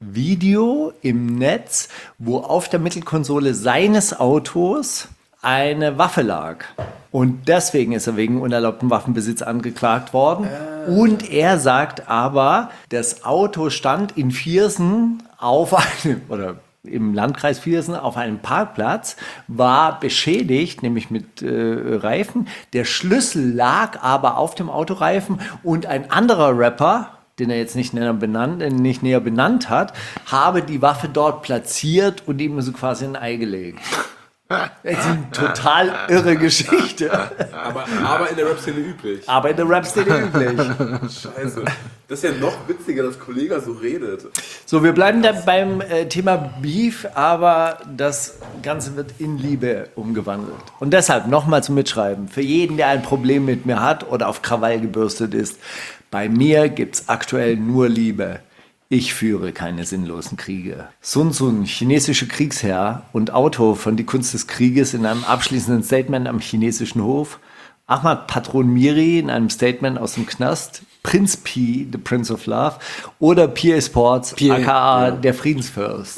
Video im Netz, wo auf der Mittelkonsole seines Autos eine Waffe lag. Und deswegen ist er wegen unerlaubten Waffenbesitz angeklagt worden. Und er sagt aber, das Auto stand in Viersen auf einem, oder im Landkreis Viersen auf einem Parkplatz, war beschädigt, nämlich mit äh, Reifen. Der Schlüssel lag aber auf dem Autoreifen und ein anderer Rapper, den er jetzt nicht näher benannt, äh, nicht näher benannt hat, habe die Waffe dort platziert und ihm so quasi ein Ei gelegt. Das ist eine total irre Geschichte. Aber, aber in der Rap-Szene üblich. Aber in der Rap-Szene üblich. Scheiße. Das ist ja noch witziger, dass Kollega so redet. So, wir bleiben dann beim äh, Thema Beef, aber das Ganze wird in Liebe umgewandelt. Und deshalb nochmal zum Mitschreiben. Für jeden, der ein Problem mit mir hat oder auf Krawall gebürstet ist, bei mir gibt's aktuell nur Liebe. Ich führe keine sinnlosen Kriege. Sun Tzu, chinesischer Kriegsherr und Autor von Die Kunst des Krieges in einem abschließenden Statement am chinesischen Hof. Ahmad Patron Miri in einem Statement aus dem Knast. Prinz P, The Prince of Love. Oder P A Sports, P A, aka der Friedensfürst.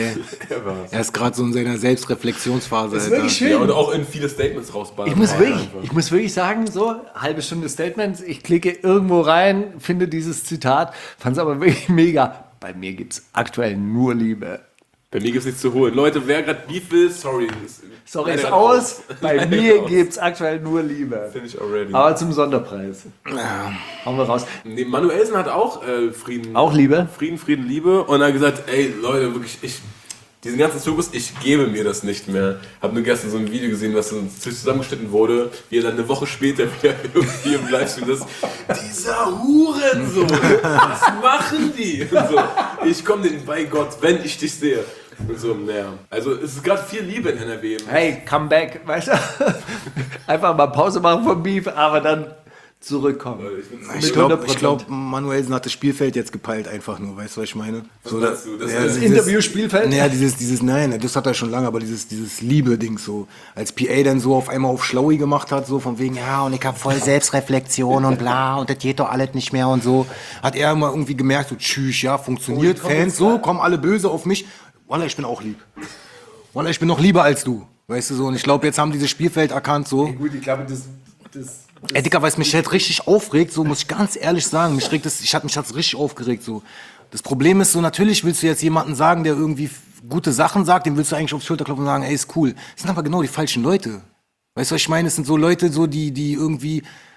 Er ist gerade so in seiner Selbstreflexionsphase. ist Alter. wirklich schön. Ja, und auch in viele Statements rausballern. Ich muss, wirklich, Einfach. ich muss wirklich sagen, so, halbe Stunde Statements, ich klicke irgendwo rein, finde dieses Zitat, fand es aber wirklich mega. Bei mir gibt es aktuell nur Liebe. Bei mir gibt's nichts zu holen. Leute, wer gerade Beef will, sorry. ist- Sorry, ist leider aus. Bei Leider mir aus. gibt es aktuell nur Liebe. Finde ich already. Aber zum Sonderpreis. Hauen wir raus. Nee, Manuelsen hat auch äh, Frieden. Auch Liebe? Frieden, Frieden, Liebe. Und er hat gesagt, ey Leute, wirklich, ich, diesen ganzen Zirkus, ich gebe mir das nicht mehr. Hab nur gestern so ein Video gesehen, was so zusammengeschnitten wurde, wie er dann eine Woche später wieder irgendwie im Livestream ist. Dieser Hurensohn, was machen die? Und so, ich komme denen bei Gott, wenn ich dich sehe. Und so, naja. Also es ist gerade viel Liebe in N R W. Hey, come back, weißt du? Einfach mal Pause machen vom Beef, aber dann zurückkommen. Ich bin Ich Mit glaube, hundert Prozent. glaub, Manuelsen hat das Spielfeld jetzt gepeilt, einfach nur, weißt du, was ich meine? So, meinst du? Das ja, ist- dieses- Interview-Spielfeld? Naja, dieses, dieses, nein, das hat er schon lange, aber dieses, dieses Liebe-Ding so, als P A dann so auf einmal auf Schlaui gemacht hat, so von wegen, ja, und ich habe voll Selbstreflexion und bla, und das geht doch alles nicht mehr und so, hat er immer irgendwie gemerkt, so, tschüss, ja, funktioniert, Oh, ich komm Fans, jetzt so, rein. kommen alle böse auf mich, Wallah, ich bin auch lieb. Wallah, ich bin noch lieber als du, weißt du, so, und ich glaube, jetzt haben dieses Spielfeld erkannt, so. Gut, ich glaube, das... das Ey, Dicker, weil es mich halt richtig aufregt, so muss ich ganz ehrlich sagen. Mich regt das, ich hat mich hat's richtig aufgeregt, so. Das Problem ist so, natürlich willst du jetzt jemanden sagen, der irgendwie f- gute Sachen sagt, dem willst du eigentlich auf die Schulter klopfen und sagen, ey, ist cool. Das sind aber genau die falschen Leute. Weißt du, was ich meine? Es sind so Leute, so, die, die irgendwie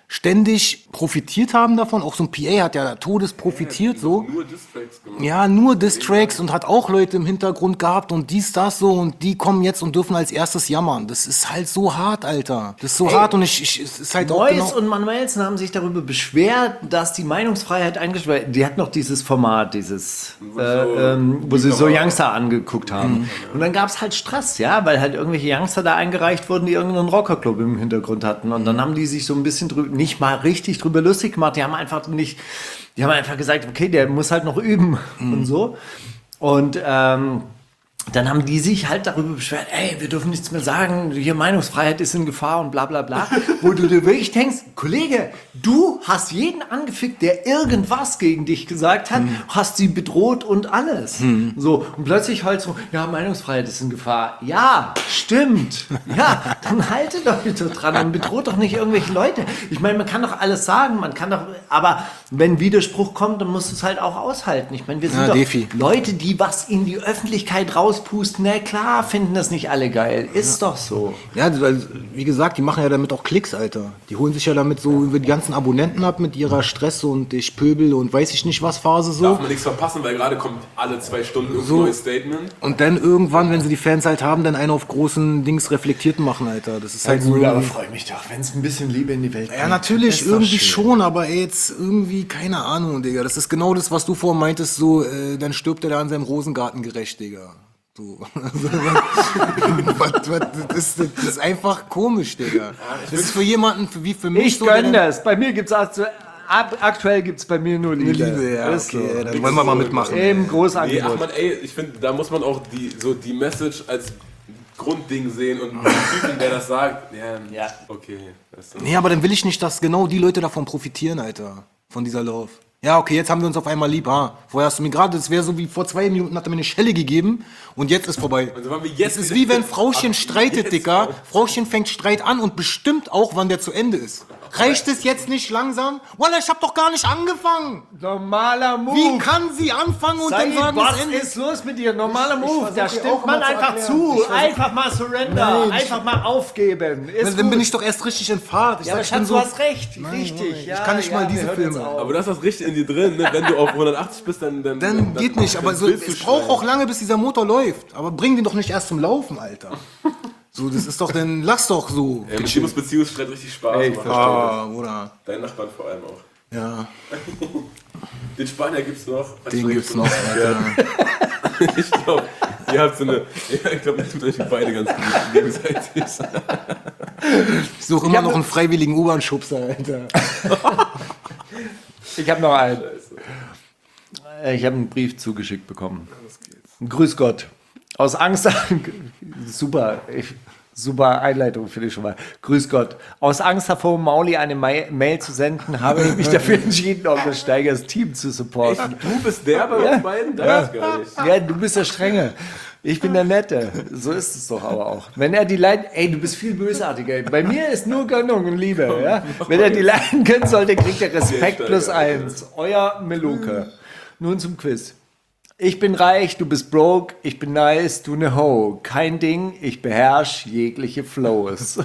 ständig profitiert haben davon. Auch so ein P A hat ja todes profitiert, so. Nur Distracks gemacht. Ja, nur Distracks und hat auch Leute im Hintergrund gehabt und dies, das so und die kommen jetzt und dürfen als erstes jammern. Das ist halt so hart, Alter. Das ist so hart und ich, ich, es ist halt auch Neuss genau... und Manuelsen haben sich darüber beschwert, dass die Meinungsfreiheit eingeschränkt wird. Die hat noch dieses Format, dieses, Wo äh, so- ähm, wo sie so Kamera- Youngster angeguckt haben. Und dann gab es halt Stress, ja, weil halt irgendwelche Youngster da eingereicht wurden, die irgendeinen Rockerclub im Hintergrund hatten. Und dann haben die sich so ein bisschen drüber, nicht mal richtig drüber lustig gemacht. Die haben einfach nicht, die haben einfach gesagt, okay, der muss halt noch üben und so. Und ähm, dann haben die sich halt darüber beschwert, ey, wir dürfen nichts mehr sagen, hier Meinungsfreiheit ist in Gefahr und bla bla bla. Wo du dir wirklich denkst, Kollege, du hast jeden angefickt, der irgendwas gegen dich gesagt hat, hm. hast sie bedroht und alles. Hm. So, und plötzlich halt so, ja, Meinungsfreiheit ist in Gefahr. Ja, stimmt. Ja, dann haltet euch so dran und bedroht doch nicht irgendwelche Leute. Ich meine, man kann doch alles sagen, man kann doch, aber wenn Widerspruch kommt, dann musst du es halt auch aushalten. Ich meine, wir sind Ja, doch Defi. Leute, die was in die Öffentlichkeit rauspusten, na klar, finden das nicht alle geil. Ist doch so. Ja, weil, wie gesagt, die machen ja damit auch Klicks, Alter. Die holen sich ja damit so über die ganzen Abonnenten ab mit ihrer Stress und ich pöbel und weiß ich nicht was Phase so. Darf man nichts verpassen, weil gerade kommt alle zwei Stunden ein So. neues Statement. Und dann irgendwann, wenn sie die Fans halt haben, dann einen auf großen Dings reflektierten machen, Alter. Das ist halt so. freue mich doch, wenn es ein bisschen Liebe in die Welt Ja, natürlich, irgendwie schon, aber ey, jetzt irgendwie, keine Ahnung, Digga. Das ist genau das, was du vorhin meintest, so, äh, dann stirbt er da in seinem Rosengarten gerecht, Digga. So. was, was, das, ist, das ist einfach komisch, Digga. Das ist für jemanden wie für mich Ich so. der gönn dann- das. Bei mir gibt's also, ab, aktuell gibt's bei mir nur Liebe. Liebe, ja, Ist okay, so. dann wollen wir mal mitmachen. Im Nee, ach Großangebot. man, ey, ich finde, da muss man auch die, so die Message als Grundding sehen und den Typen, der das sagt, ja, Ja. okay. Das ist Nee, aber dann will ich nicht, dass genau die Leute davon profitieren, Alter. Von dieser Love. Ja, okay, jetzt haben wir uns auf einmal lieb. Ah, vorher hast du mir gerade, das wäre so wie vor zwei Minuten hat er mir eine Schelle gegeben und jetzt ist vorbei. Also waren wir jetzt Es ist wieder- wie wenn Frauchen Ab streitet, jetzt Dicker. auch. Frauchen fängt Streit an und bestimmt auch, wann der zu Ende ist. Reicht es jetzt nicht langsam? Wallah, ich hab doch gar nicht angefangen. Normaler Move. Wie kann sie anfangen und dann Said, sagen, was das Ende ist los mit dir? Normaler Ich- ich Move. versuch Da dir stimmt auch man mal zu einfach erklären. zu. Ich versuch- Einfach mal surrender. Nein, ich- einfach mal aufgeben. Ist Dann, dann gut. bin ich doch erst richtig in Fahrt. Ich Ja, sag, aber ich bin Schatz, so, du hast recht. Nein, Richtig. nein, ich Ja, kann nicht ja, mal wir diese hören jetzt Filme. auf. Aber das ist richtig in dir drin, ne? Wenn du auf hundertachtzig bist, dann... Dann, Dann geht nicht, aber so, willst du es braucht schreien. auch lange, bis dieser Motor läuft. Aber bring den doch nicht erst zum Laufen, Alter. So, das ist doch, dann lass doch so. Ja, mit dem muss Beziehungsstreit richtig Spaß Ey, ich machen. Ah, oder? Dein Nachbarn vor allem auch. Ja, Den Spanier gibt's noch. den gibt's noch, Alter. Ich glaube, ihr habt so eine... Ja, ich glaube, ihr tut euch beide ganz gut gegenseitig. Ich suche immer noch einen freiwilligen U-Bahn-Schubser, Alter. Ich habe noch einen. Äh, Ich habe einen Brief zugeschickt bekommen. Grüß Gott. Aus Angst. Super. Ich, super Einleitung finde ich schon mal. Grüß Gott. Aus Angst davor, Mauli eine Ma- Mail zu senden, habe ich mich dafür entschieden, auch das Steigers Team zu supporten. Du bist der bei uns beiden? Das ist gar nicht. Ja, du bist der Strenge. Ich bin der Nette. So ist es doch aber auch. Wenn er die Leiden, ey, du bist viel bösartiger. Bei mir ist nur Gönnung und Liebe. Ja? Wenn er die Leiden können sollte, kriegt er Respekt plus eins. Euer Meluke. Nun zum Quiz. Ich bin reich, du bist broke, ich bin nice, du ne Ho. Kein Ding, ich beherrsch jegliche Flows.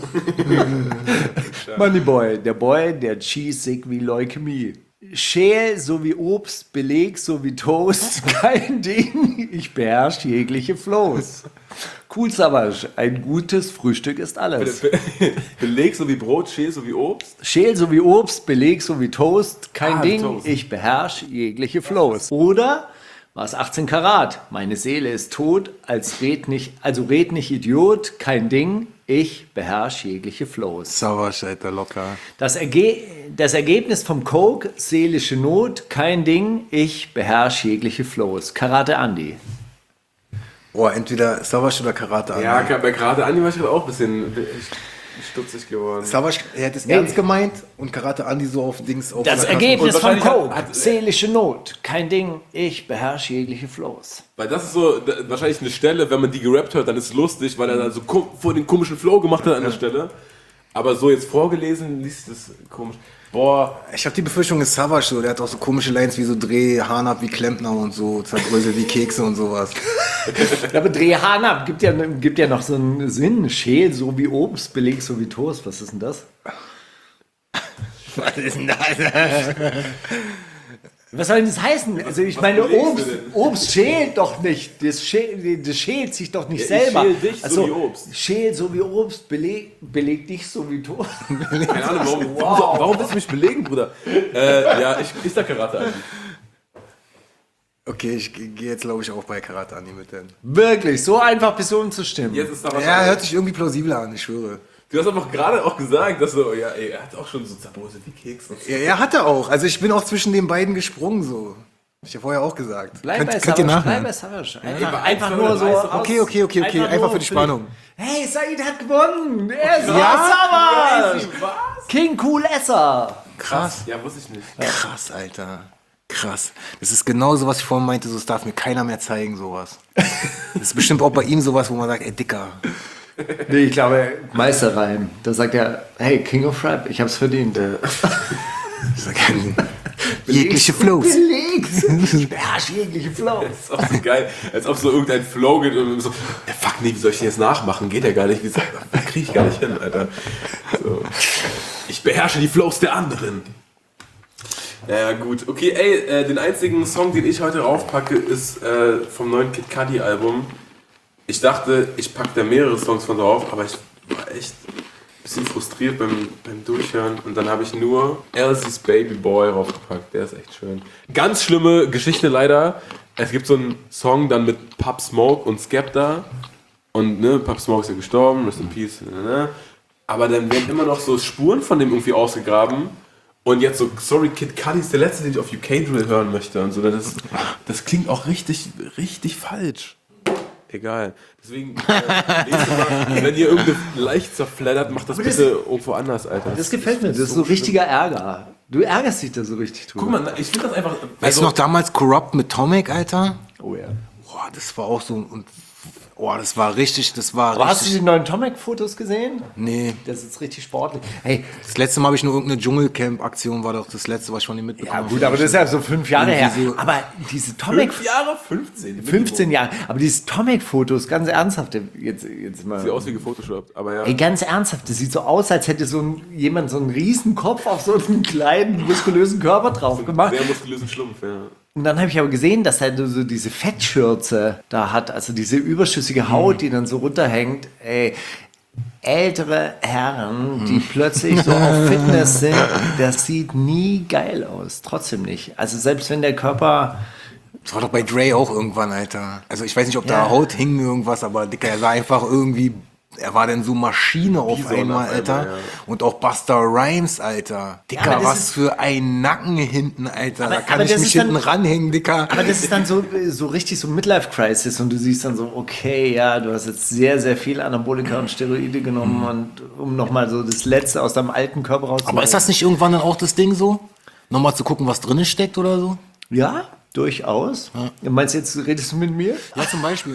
Moneyboy, der Boy, der cheesig wie Leukämie. Schäl so wie Obst, Beleg so wie Toast, kein Ding, ich beherrsch jegliche Flows. Cool Savage, ein gutes Frühstück ist alles. Be Beleg so wie Brot, Schäl so wie Obst. Schäl so wie Obst, Beleg so wie Toast, kein Ah, Ding, Toast. ich beherrsch jegliche Flows. Oder was achtzehn Karat, meine Seele ist tot, als red nicht, also red nicht Idiot, kein Ding, ich beherrsch jegliche Flows. Sauersch, Alter, locker. Das, Erge das Ergebnis vom Coke, seelische Not, kein Ding, ich beherrsch jegliche Flows. Karate Andi. Boah, entweder Sauersch oder Karate. Ja, bei gerade Andi war ich gerade auch ein bisschen stutzig geworden. Sauersch, er hat es ernst gemeint und Karate Andi so auf Dings auf. Das einer Kasse- Ergebnis Und vom wahrscheinlich Coke, hat- hat- seelische Not, kein Ding, ich beherrsche jegliche Flows. Weil das ist so da, wahrscheinlich eine Stelle, wenn man die gerappt hört, dann ist es lustig, weil er dann so ko- vor den komischen Flow gemacht hat an der Stelle. Aber so jetzt vorgelesen, liest es komisch. Boah, Ich habe die Befürchtung, ist Savage so. Der hat auch so komische Lines wie so Dreh, Hahn ab wie Klempner und so, zerbröselt wie Kekse und sowas. Ja, aber Dreh Hahn ab, gibt ja, gibt ja noch so einen Sinn. Schäl so wie Obst, Beleg so wie Toast. Was ist denn das? Was ist denn das? Was soll denn das heißen? Also ich meine, belegst Obst, du denn? Obst schält doch nicht. Das schält, das schält sich doch nicht Ja, ich selber. schäl dich so also, wie Obst. Schält so wie Obst, beleg, beleg dich so wie Toast. Keine Ahnung, warum, warum, warum willst du mich belegen, Bruder? Äh, ja, ich, ich sag Karate an. Okay, ich gehe jetzt, glaube ich, auch bei Karate Andi mit denn. Wirklich, so einfach bis umzustimmen. Jetzt ist da was Ja, anderes. hört sich irgendwie plausibler an, ich schwöre. Du hast einfach gerade auch gesagt, dass so, ja, ey, er hat auch schon so Zabrose wie Keks und so. Ja, er hatte auch. Also ich bin auch zwischen den beiden gesprungen so. Hab ich ja vorher auch gesagt. Bleib könnt, bei könnt ihr Savage, bleib nachhören. bei Savage. Ey, Einfach, bei einfach eins, nur so. zwei, drei, aus- Okay, okay, okay, okay. Einfach nur für die Spannung. Hey, Said hat gewonnen. Er ist Ja? Savage. Was? King Cool Esser. Krass. Ja, wusste ich nicht. Krass, Alter. Krass. Das ist genauso, was ich vorhin meinte, so, das darf mir keiner mehr zeigen, sowas. Das ist bestimmt auch bei ihm sowas, wo man sagt, ey, Dicker. Nee, ich glaube, Meisterreim. Da sagt er, hey, King of Rap, ich hab's verdient. Ich sag, jegliche Flows. Belegt. Ich beherrsche jegliche Flows. Das ist auch so geil, als ob so irgendein Flow geht und so, ja, fuck, nee, wie soll ich den jetzt nachmachen? Geht ja gar nicht. Wie soll- Da krieg ich gar nicht hin, Alter. So. Ich beherrsche die Flows der anderen. Naja, gut. Okay, ey, äh, den einzigen Song, den ich heute raufpacke, ist äh, vom neuen Kid Cudi Album. Ich dachte, ich packe da mehrere Songs von drauf, aber ich war echt ein bisschen frustriert beim, beim Durchhören. Und dann habe ich nur Elsie's Baby Boy raufgepackt. Der ist echt schön. Ganz schlimme Geschichte leider. Es gibt so einen Song dann mit Pop Smoke und Skepta. Und ne, Pop Smoke ist ja gestorben, rest in peace. Ne, ne. Aber dann werden immer noch so Spuren von dem irgendwie ausgegraben. Und jetzt so, sorry, Kid Cudi ist der letzte, den ich auf U K Drill hören möchte. Und so, das, das klingt auch richtig, richtig falsch. Egal. Deswegen, äh, nächstes Mal, wenn ihr irgendeine leicht zerfleddert, macht das Aber das- bitte irgendwo anders, Alter. Das gefällt mir, das ist so richtiger Ärger. Du ärgerst dich da so richtig drüber. Guck mal, ich finde das einfach. Weißt du noch damals Corrupt mit Tomic, Alter? Oh ja. Boah, das war auch so und boah, das war richtig, das war Aber hast du richtig. die neuen Tomek-Fotos gesehen? Nee, Das ist richtig sportlich. Hey, das letzte Mal habe ich nur irgendeine Dschungelcamp-Aktion, war doch das letzte, was ich von ihm mitbekommen ja habe. gut, aber das ist ja so fünf Jahre her. Irgendwie so- Aber diese Tomek... Fünf Jahre? fünfzehn. fünfzehn Jahre. Aber diese Tomek-Fotos, ganz ernsthaft, jetzt, jetzt mal... Sieht aus wie gefotoshoppt, aber ja. Ey, ganz ernsthaft, das sieht so aus, als hätte so ein, jemand so einen riesen Kopf auf so einen kleinen, muskulösen Körper drauf gemacht. Sehr muskulösen Schlumpf, ja. Und dann habe ich aber gesehen, dass er so diese Fettschürze da hat, also diese überschüssige Haut, die dann so runterhängt. Ey, ältere Herren, die plötzlich so auf Fitness sind, das sieht nie geil aus. Trotzdem nicht. Also selbst wenn der Körper... Das war doch bei Dre auch irgendwann, Alter. Also ich weiß nicht, ob Ja. da Haut hing irgendwas, aber Dicker, er sah einfach irgendwie, er war dann so Maschine auf Bison einmal, auf Alter. einmal, ja. Und auch Busta Rhymes, Alter. Dicker, aber das was ist- für ein Nacken hinten, Alter. Aber- da kann aber ich das mich ist dann- hinten ranhängen, Dicker. Aber das ist dann so, so richtig so Midlife-Crisis und du siehst dann so, okay, ja, du hast jetzt sehr, sehr viel Anabolika und Steroide genommen und um nochmal so das Letzte aus deinem alten Körper rauszuholen. Aber ist das nicht irgendwann dann auch das Ding so? Nochmal zu gucken, was drin steckt oder so? Ja, durchaus. Du meinst jetzt, redest du mit mir? Ja, zum Beispiel.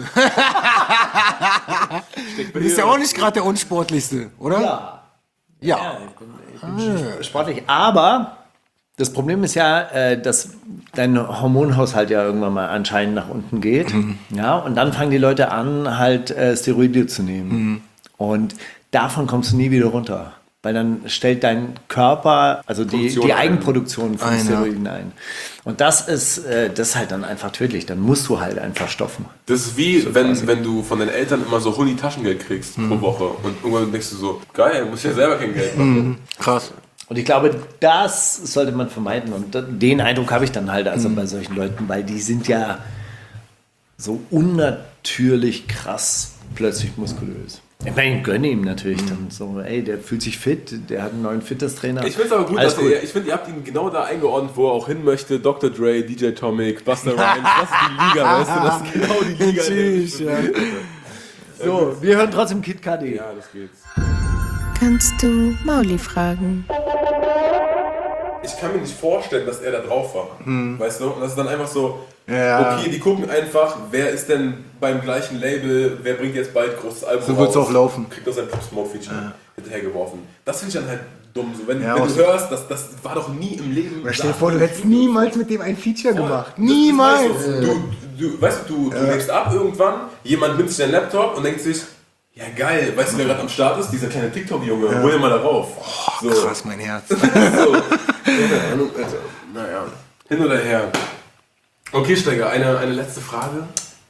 Du bist ja auch nicht gerade der unsportlichste, oder? Ja. Ja. Ich bin schon sportlich. Aber das Problem ist ja, äh, dass dein Hormonhaushalt ja irgendwann mal anscheinend nach unten geht. Ja, und dann fangen die Leute an, halt äh, Steroide zu nehmen. Und davon kommst du nie wieder runter. Weil dann stellt dein Körper, also die, Produktion die ein. Eigenproduktion von Ein, ja. Steroiden ein. Und das ist, äh, das ist halt dann einfach tödlich. Dann musst du halt einfach stoffen. Das ist wie, wenn, wenn du von deinen Eltern immer so Huni Taschengeld kriegst pro Woche und irgendwann denkst du so, geil, muss ich ja selber kein Geld machen. Krass. Und ich glaube, das sollte man vermeiden. Und da- den Eindruck habe ich dann halt also bei solchen Leuten, weil die sind ja so unnatürlich krass plötzlich muskulös. Ich meine, ich gönne ihm natürlich dann so, ey, der fühlt sich fit, der hat einen neuen Fitnesstrainer. Ich finde es aber gut, Alles dass ihr, ich finde, ihr habt ihn genau da eingeordnet, wo er auch hin möchte. Doktor Dre, D J Tomic, Busta Rhymes, das ist die Liga, weißt du, das ist genau die Liga. in der ich Tschüss, bin. So, wir hören trotzdem Kid Cudi. Ja, das geht's. Kannst du Mauli fragen? Ich kann mir nicht vorstellen, dass er da drauf war. Weißt du? Und das ist dann einfach so, Ja. okay, die gucken einfach, wer ist denn beim gleichen Label, wer bringt jetzt bald großes Album So wird's raus, auch laufen. kriegt das ein Pop Smoke Feature hinterhergeworfen. Das finde ich dann halt dumm. So, wenn, Ja, wenn auch du so. hörst, das, das war doch nie im Leben. Stell dir vor, du hättest niemals mit dem ein Feature gemacht. Das- das Niemals! Weißt du, du, du, weißt du, du, du legst ab irgendwann, jemand nimmt sich deinen Laptop und denkt sich, Ja, geil. Weißt du, wer gerade am Start ist? Dieser kleine TikTok-Junge. Ja. Hol ihn mal darauf. Oh, so. Krass, mein Herz. so. Keine Ahnung, Alter. Naja. Hin oder her. Okay, Steiger, eine, eine letzte Frage.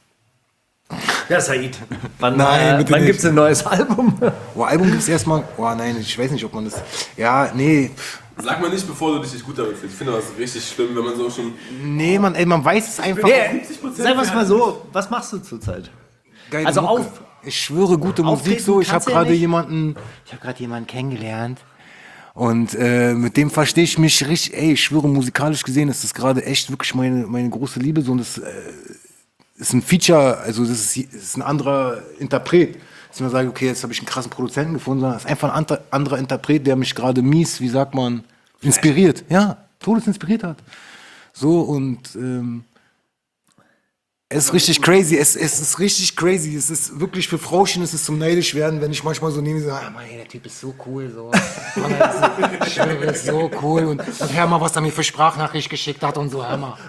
Ja, Said. Wann, nein, äh, wann gibt es ein neues Album? Oh, Album gibt es erstmal. Oh nein, ich weiß nicht, ob man das. Ja, nee. Sag mal nicht, bevor du dich nicht gut damit fühlst. Ich finde das richtig schlimm, wenn man so schon. Nee, man, ey, man weiß es einfach. Nee, sag was mal so, was machst du zurzeit? Geile Also Mucke. auf. Ich schwöre, gute Musik Auftreten so. Ich habe kannst du ja gerade nicht. jemanden. Ich habe gerade jemanden kennengelernt. Und äh, mit dem verstehe ich mich richtig. Ey, ich schwöre, musikalisch gesehen ist das gerade echt wirklich meine, meine große Liebe. So, und das äh, ist ein Feature, also das ist, das ist ein anderer Interpret. Dass man sagt, okay, jetzt habe ich einen krassen Produzenten gefunden, sondern es ist einfach ein anderer, anderer Interpret, der mich gerade mies, wie sagt man, inspiriert. Ja, todesinspiriert hat. So, und ähm, es ist richtig crazy, es, es ist richtig crazy, es ist wirklich für Frauchen, es ist zum neidisch werden, wenn ich manchmal so nehme, so, ah, Mann, ey, der Typ ist so cool, so. Mann, der ist so, ich schwöre, der ist so cool und, und hör mal, was er mir für Sprachnachricht geschickt hat und so, hör mal.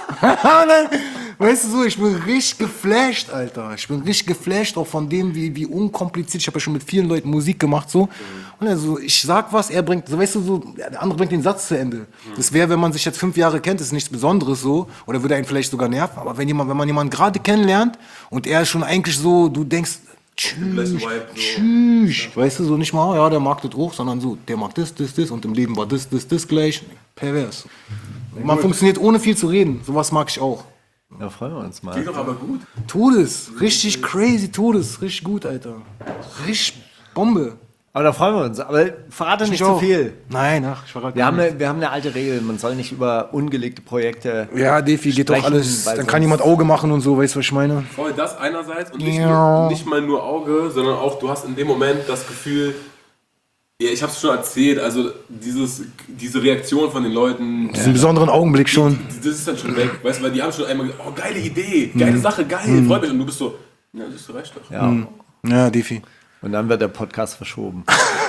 Weißt du so, ich bin richtig geflasht, Alter. Ich bin richtig geflasht auch von dem, wie, wie unkompliziert, ich habe ja schon mit vielen Leuten Musik gemacht, so. Und also, ich sag was, er bringt, so, weißt du, so, der andere bringt den Satz zu Ende. Das wäre, wenn man sich jetzt fünf Jahre kennt, ist nichts Besonderes so, oder würde einen vielleicht sogar nerven, aber wenn jemand, wenn man jemanden gerade kennenlernt und er ist schon eigentlich so, du denkst, tschüss, tschüss, weißt du, so nicht mal, ja, der mag das hoch, sondern so, der mag das, das, das und im Leben war das, das, das gleich, pervers. Man funktioniert ohne viel zu reden, sowas mag ich auch. Ja, freuen wir uns mal. Geht doch aber gut. Todes, richtig crazy, Todes, richtig gut, Alter. Richtig Bombe. Aber da freuen wir uns. Aber verrate nicht Ich zu auch. viel. Nein, ach, ich verrate Wir haben, nichts. eine, wir haben eine alte Regel, man soll nicht über ungelegte Projekte. Ja, Defi, geht doch sprechen, alles. weil Dann sonst- kann jemand Auge machen und so, weißt du, was ich meine? Voll das einerseits und nicht, Ja. nur, nicht mal nur Auge, sondern auch du hast in dem Moment das Gefühl, ja, ich hab's schon erzählt, also dieses, diese Reaktion von den Leuten, Diesen besonderen Augenblick schon. das ist dann schon weg, weißt du, weil die haben schon einmal gesagt, oh geile Idee, geile Sache, geil, freut mich und du bist so, ja, das ist so recht doch. Ja. Ja, Defi. Und dann wird der Podcast verschoben.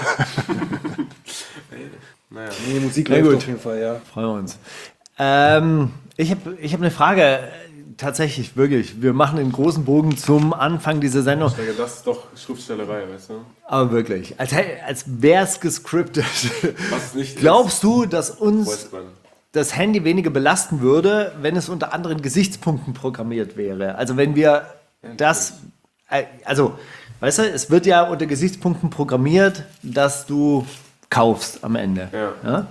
Naja. Nee, Musik Na läuft gut. auf jeden Fall, ja. Freuen wir uns. Ähm, ich habe ich hab eine Frage. Tatsächlich, wirklich. Wir machen den großen Bogen zum Anfang dieser Sendung. Ich denke, das ist doch Schriftstellerei, weißt du? Aber wirklich. Als, als wäre es gescriptet. Was es nicht Glaubst du, dass uns weiß man. das Handy weniger belasten würde, wenn es unter anderen Gesichtspunkten programmiert wäre? Also wenn wir das, äh, also, weißt du, es wird ja unter Gesichtspunkten programmiert, dass du kaufst am Ende. Ja.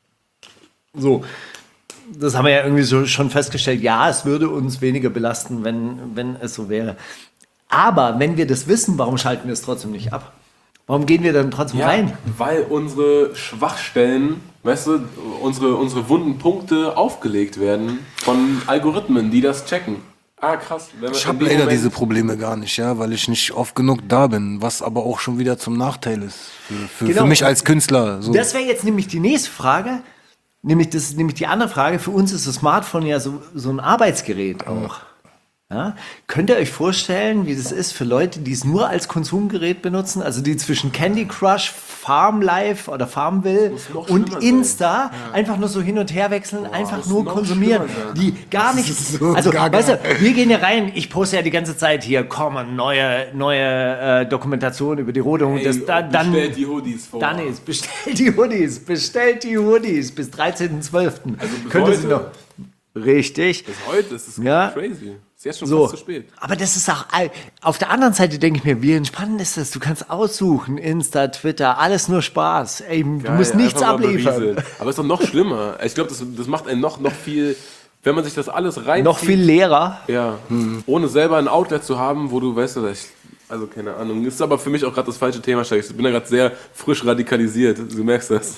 So, das haben wir ja irgendwie so schon festgestellt. Ja, es würde uns weniger belasten, wenn, wenn es so wäre. Aber wenn wir das wissen, warum schalten wir es trotzdem nicht ab? Warum gehen wir dann trotzdem Ja, rein? weil unsere Schwachstellen, weißt du, unsere, unsere wunden Punkte aufgelegt werden von Algorithmen, die das checken. Ah, krass. Wenn wir Ich in habe dem leider Moment- diese Probleme gar nicht, ja, weil ich nicht oft genug da bin, was aber auch schon wieder zum Nachteil ist für, für, Genau. für mich als Künstler. So. Das wäre jetzt nämlich die nächste Frage. Nämlich, das ist nämlich die andere Frage. Für uns ist das Smartphone ja so, so ein Arbeitsgerät auch. Ja? Könnt ihr euch vorstellen, wie das ist für Leute, die es nur als Konsumgerät benutzen, also die zwischen Candy Crush, Farm Life oder Farmville muss noch und schlimmer Insta einfach nur so hin und her wechseln, einfach muss nur noch konsumieren, schlimmer sein. die gar nicht, ist so also gaga. weißt du, wir gehen ja rein, ich poste ja die ganze Zeit hier, komm, neue, neue äh, Dokumentation über die Rodung, Ey, das, da, dann, bestellt die Hoodies vor. dann ist, bestellt die Hoodies, bestellt die Hoodies bis dreizehnten zwölften Also bis Könnte sie heute. noch, richtig. Bis heute ist es Ja. crazy. Ist jetzt schon So, fast zu spät. aber das ist auch, all- auf der anderen Seite denke ich mir, wie entspannend ist das? Du kannst aussuchen, Insta, Twitter, alles nur Spaß. Ey, du Geil, musst nichts einfach mal abliefern. berieseln. Aber ist doch noch schlimmer. Ich glaube, das, das macht einen noch, noch viel, wenn man sich das alles reinzieht. Noch viel leerer. Ja, ohne selber ein Outlet zu haben, wo du, weißt du, ich, also keine Ahnung, ist aber für mich auch gerade das falsche Thema, Steig. Ich bin da gerade sehr frisch radikalisiert, du merkst das.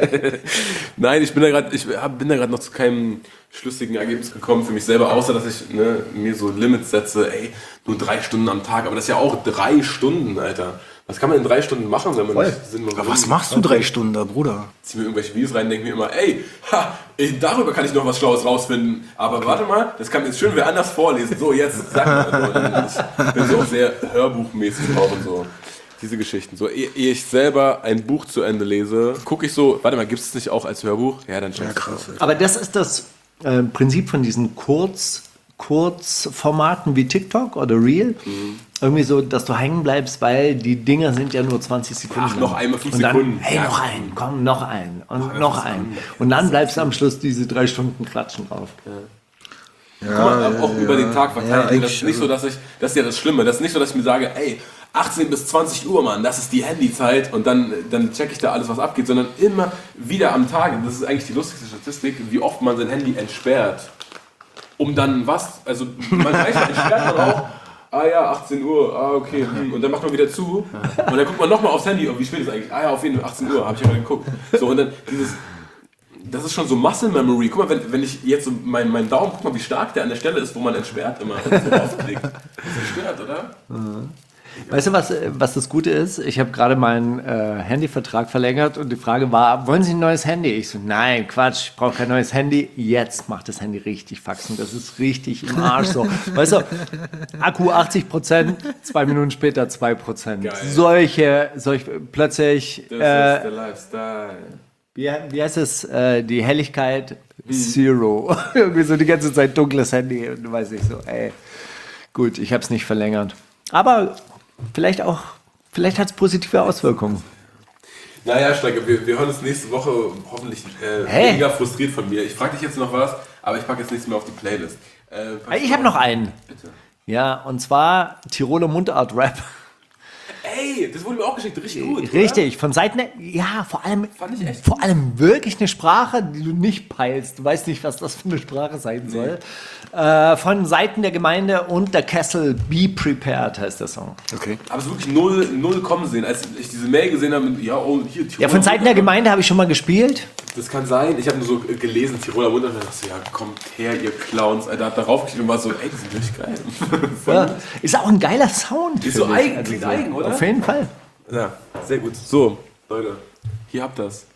Nein, ich bin da gerade, ich hab- bin da gerade noch zu keinem schlüssigen Ergebnis gekommen für mich selber, außer dass ich ne, mir so Limits setze, ey, nur drei Stunden am Tag, aber das ist ja auch drei Stunden, Alter. Was kann man in drei Stunden machen, wenn man nicht sinnlos Aber was machst du drei Stunden da, Bruder? zieh mir irgendwelche Videos rein, denke mir immer, ey, ha, ey, darüber kann ich noch was Schlaues rausfinden. Aber warte mal, das kann jetzt schön wer anders vorlesen. So, jetzt sag mal. Ich bin so sehr hörbuchmäßig auch und so. Diese Geschichten. So, ehe ehe ich selber ein Buch zu Ende lese, gucke ich so, warte mal, gibt es nicht auch als Hörbuch? Ja, dann schon. Ja, krass. Aber das ist das äh, Prinzip von diesen Kurz, Kurzformaten wie TikTok oder Reel. irgendwie so, dass du hängen bleibst, weil die Dinger sind ja nur zwanzig Sekunden. Ach, noch einmal fünf und dann, Sekunden. Hey, Ja. noch einen, komm, noch einen und Ach, noch das ist einen. anders. Und dann bleibst du am Schluss diese drei Stunden klatschen drauf. Guck mal, auch über den Tag Ja, verteilt. das eigentlich, ist nicht so, dass ich, das ist ja das Schlimme, das ist nicht so, dass ich mir sage, ey, achtzehn bis zwanzig Uhr, Mann, das ist die Handyzeit und dann, dann check ich da alles, was abgeht, sondern immer wieder am Tag, das ist eigentlich die lustigste Statistik, wie oft man sein Handy entsperrt. Um dann was, also manchmal entsperrt man auch, ah ja, achtzehn Uhr, ah okay, hm, und dann macht man wieder zu und dann guckt man nochmal aufs Handy, oh, wie spät ist eigentlich? Ah ja, auf jeden Fall achtzehn Uhr, habe ich ja mal geguckt. So, und dann dieses, das ist schon so Muscle Memory. Guck mal, wenn, wenn ich jetzt so meinen mein Daumen, guck mal, wie stark der an der Stelle ist, wo man entsperrt immer so rausklickt. Das ist entsperrt, oder? Weißt du, was, was das Gute ist? Ich habe gerade meinen äh, Handyvertrag verlängert und die Frage war, wollen Sie ein neues Handy? Ich so, nein, Quatsch, ich brauche kein neues Handy. Jetzt macht das Handy richtig Faxen. Das ist richtig im Arsch so. Weißt du, Akku achtzig Prozent, zwei Minuten später zwei Prozent. Geil. Solche, solche, plötzlich, Das äh, ist der Lifestyle. wie, wie heißt es, äh, die Helligkeit Zero. Irgendwie so die ganze Zeit dunkles Handy und du weißt nicht so, ey, gut, ich habe es nicht verlängert. Aber vielleicht auch, vielleicht hat es positive Auswirkungen. Naja, Steiger, wir, wir hören uns nächste Woche hoffentlich äh, Hä? weniger frustriert von mir. Ich frage dich jetzt noch was, aber ich packe jetzt nichts mehr auf die Playlist. Äh, was- Ich habe noch einen. Bitte. Ja, und zwar Tiroler Mundart-Rap. Ey, das wurde mir auch geschickt, richtig gut. oder? Richtig, von Seiten, der- ja, vor allem, Fand ich echt vor allem wirklich eine Sprache, die du nicht peilst. Du weißt nicht, was das für eine Sprache sein soll. Äh, von Seiten der Gemeinde und der Kessel, Be Prepared heißt der Song. Okay. Aber es ist wirklich null, null kommen sehen. Als ich diese Mail gesehen habe, mit, ja, oh, hier, Tiroler Ja, von Seiten der Mundart. Gemeinde habe ich schon mal gespielt. Das kann sein. Ich habe nur so gelesen, Tiroler Mundart, und dachte so, ja, kommt her, ihr Clowns. Alter, hat darauf geklickt und war so, ey, die sind richtig geil. Voll Ja, gut. ist auch ein geiler Sound. Ist so finde ich. eigen, klingt so, eigen, oder? Auf jeden Fall. Ja, sehr gut. So, Leute, hier habt ihr's.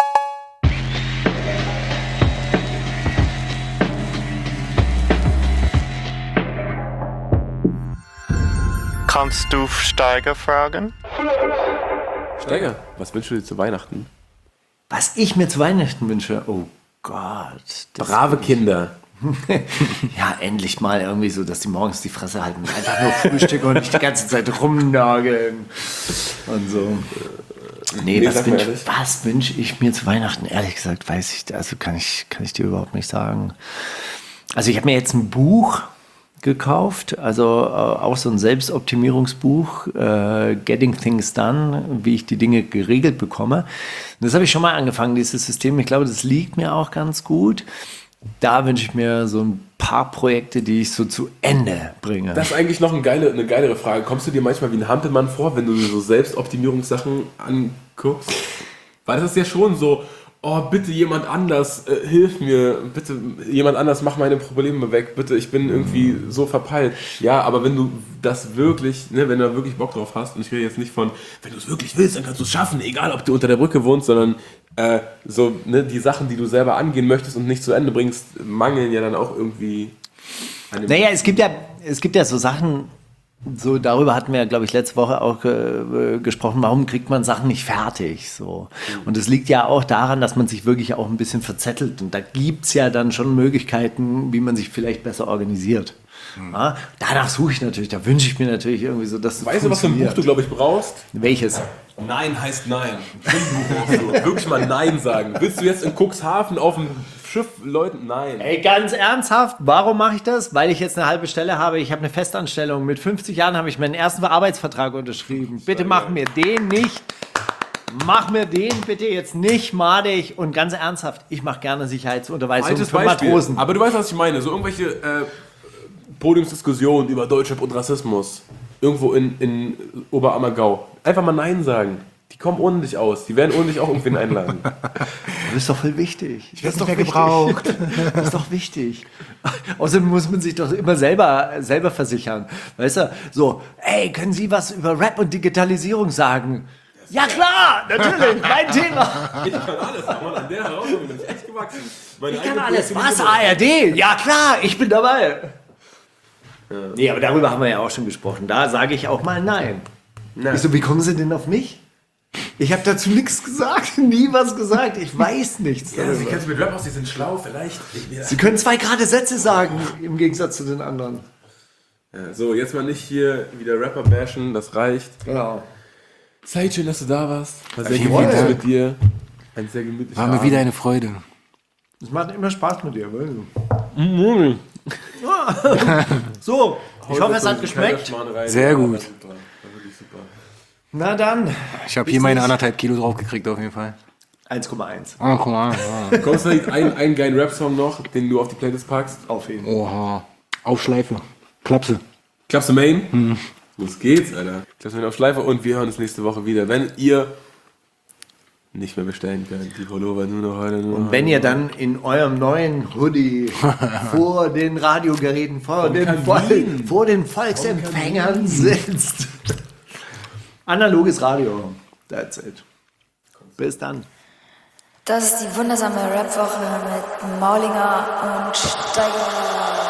Kannst du Steiger fragen? Steiger, was wünschst du dir zu Weihnachten? Was ich mir zu Weihnachten wünsche, oh Gott. das- Brave Kinder. Ja, endlich mal irgendwie so, dass die morgens die Fresse halten. Einfach nur frühstücken und nicht die ganze Zeit rumnageln. Und so. Nee, Nee, was sag mal wünsche ehrlich. was wünsch ich mir zu Weihnachten? Ehrlich gesagt, weiß ich, also kann ich, kann ich dir überhaupt nicht sagen. Also ich habe mir jetzt ein Buch gekauft, also äh, auch so ein Selbstoptimierungsbuch, äh, Getting Things Done, wie ich die Dinge geregelt bekomme. Und das habe ich schon mal angefangen, dieses System. Ich glaube, das liegt mir auch ganz gut. Da wünsche ich mir so ein paar Projekte, die ich so zu Ende bringe. Das ist eigentlich noch eine, geile, eine geilere Frage. Kommst du dir manchmal wie ein Hampelmann vor, wenn du dir so Selbstoptimierungssachen anguckst? Weil das ist ja schon so, oh, bitte jemand anders, äh, hilf mir, bitte jemand anders, mach meine Probleme weg, bitte, ich bin irgendwie so verpeilt. Ja, aber wenn du das wirklich, ne, wenn du da wirklich Bock drauf hast, und ich rede jetzt nicht von, wenn du es wirklich willst, dann kannst du es schaffen, egal ob du unter der Brücke wohnst, sondern äh, so, ne, die Sachen, die du selber angehen möchtest und nicht zu Ende bringst, mangeln ja dann auch irgendwie an dem. Naja, es gibt ja, es gibt ja so Sachen, so darüber hatten wir ja, glaube ich, letzte Woche auch äh, gesprochen, warum kriegt man Sachen nicht fertig? So. Und es liegt ja auch daran, dass man sich wirklich auch ein bisschen verzettelt. Und da gibt es ja dann schon Möglichkeiten, wie man sich vielleicht besser organisiert. Ja, danach suche ich natürlich, da wünsche ich mir natürlich irgendwie so, dass es Weißt du, was für ein Buch funktioniert. du, glaube ich, brauchst? Welches? Nein heißt Nein. So ein Buch brauchst du. Wirklich mal Nein sagen. Willst du jetzt in Cuxhaven auf dem Schiff Leuten? Nein. Ey, ganz ernsthaft, warum mache ich das? Weil ich jetzt eine halbe Stelle habe. Ich habe eine Festanstellung. Mit fünfzig Jahren habe ich meinen ersten Arbeitsvertrag unterschrieben. Bitte mach mir den nicht. Mach mir den bitte jetzt nicht madig. Und ganz ernsthaft, ich mache gerne Sicherheitsunterweisung Altes für Beispiel. Matrosen. Aber du weißt, was ich meine. So irgendwelche äh, Podiumsdiskussionen über Deutschrap und Rassismus. Irgendwo in, in Oberammergau. Einfach mal Nein sagen. Die kommen ohne dich aus. Die werden ohne dich auch irgendwen einladen. Das ist doch voll wichtig. Ich werde doch mehr gebraucht. Das ist doch wichtig. Außerdem muss man sich doch immer selber, selber versichern. Weißt du, so, ey, können Sie was über Rap und Digitalisierung sagen? Ja klar, natürlich, mein Thema. Ich kann alles. Mann, an der Herausforderung bin ich echt gewachsen. Meine Ich kann eigene alles. Produktion Was, ist A R D? Ja klar, ich bin dabei. Nee, aber darüber haben wir ja auch schon gesprochen. Da sage ich auch mal nein. Nein. Ich so, wie kommen Sie denn auf mich? Ich habe dazu nichts gesagt, nie was gesagt. Ich weiß nichts Ja, sie darüber. kennen sich mit Rap aus, die sind schlau, vielleicht. Sie können zwei gerade Sätze sagen, im Gegensatz zu den anderen. Ja, so, jetzt mal nicht hier wieder Rapper bashen, das reicht. Genau. Said, schön, dass du da warst. War sehr Vielen gemütlich Dank. mit dir. Ein sehr gemütlicher War mir Abend. wieder eine Freude. Es macht immer Spaß mit dir. Mhm. So, ich Heute hoffe, es hat so geschmeckt. Schmarrnerei. Sehr Ja, gut. war super. War wirklich super. Na dann, Ich habe hier meine anderthalb Kilo drauf gekriegt auf jeden Fall. eins Komma eins. Ah, guck mal. Ah. Kommst du einen, einen geilen Rap-Song noch, den du auf die Playlist packst? Auf jeden Fall. Oha. Auf Schleife. Klapse. Klappst du Main? Hm. Los geht's, Alter. Klappst du Main auf Schleife und wir hören uns nächste Woche wieder, wenn ihr nicht mehr bestellen könnt. Die Pullover nur noch heute. Nur Und wenn ihr dann in eurem neuen Hoodie vor den Radiogeräten, vor, den, Vol vor den Volksempfängern sitzt. Analoges Radio. That's it. Bis dann. Das ist die wundersame Rap-Woche mit Maulinger und Steiger.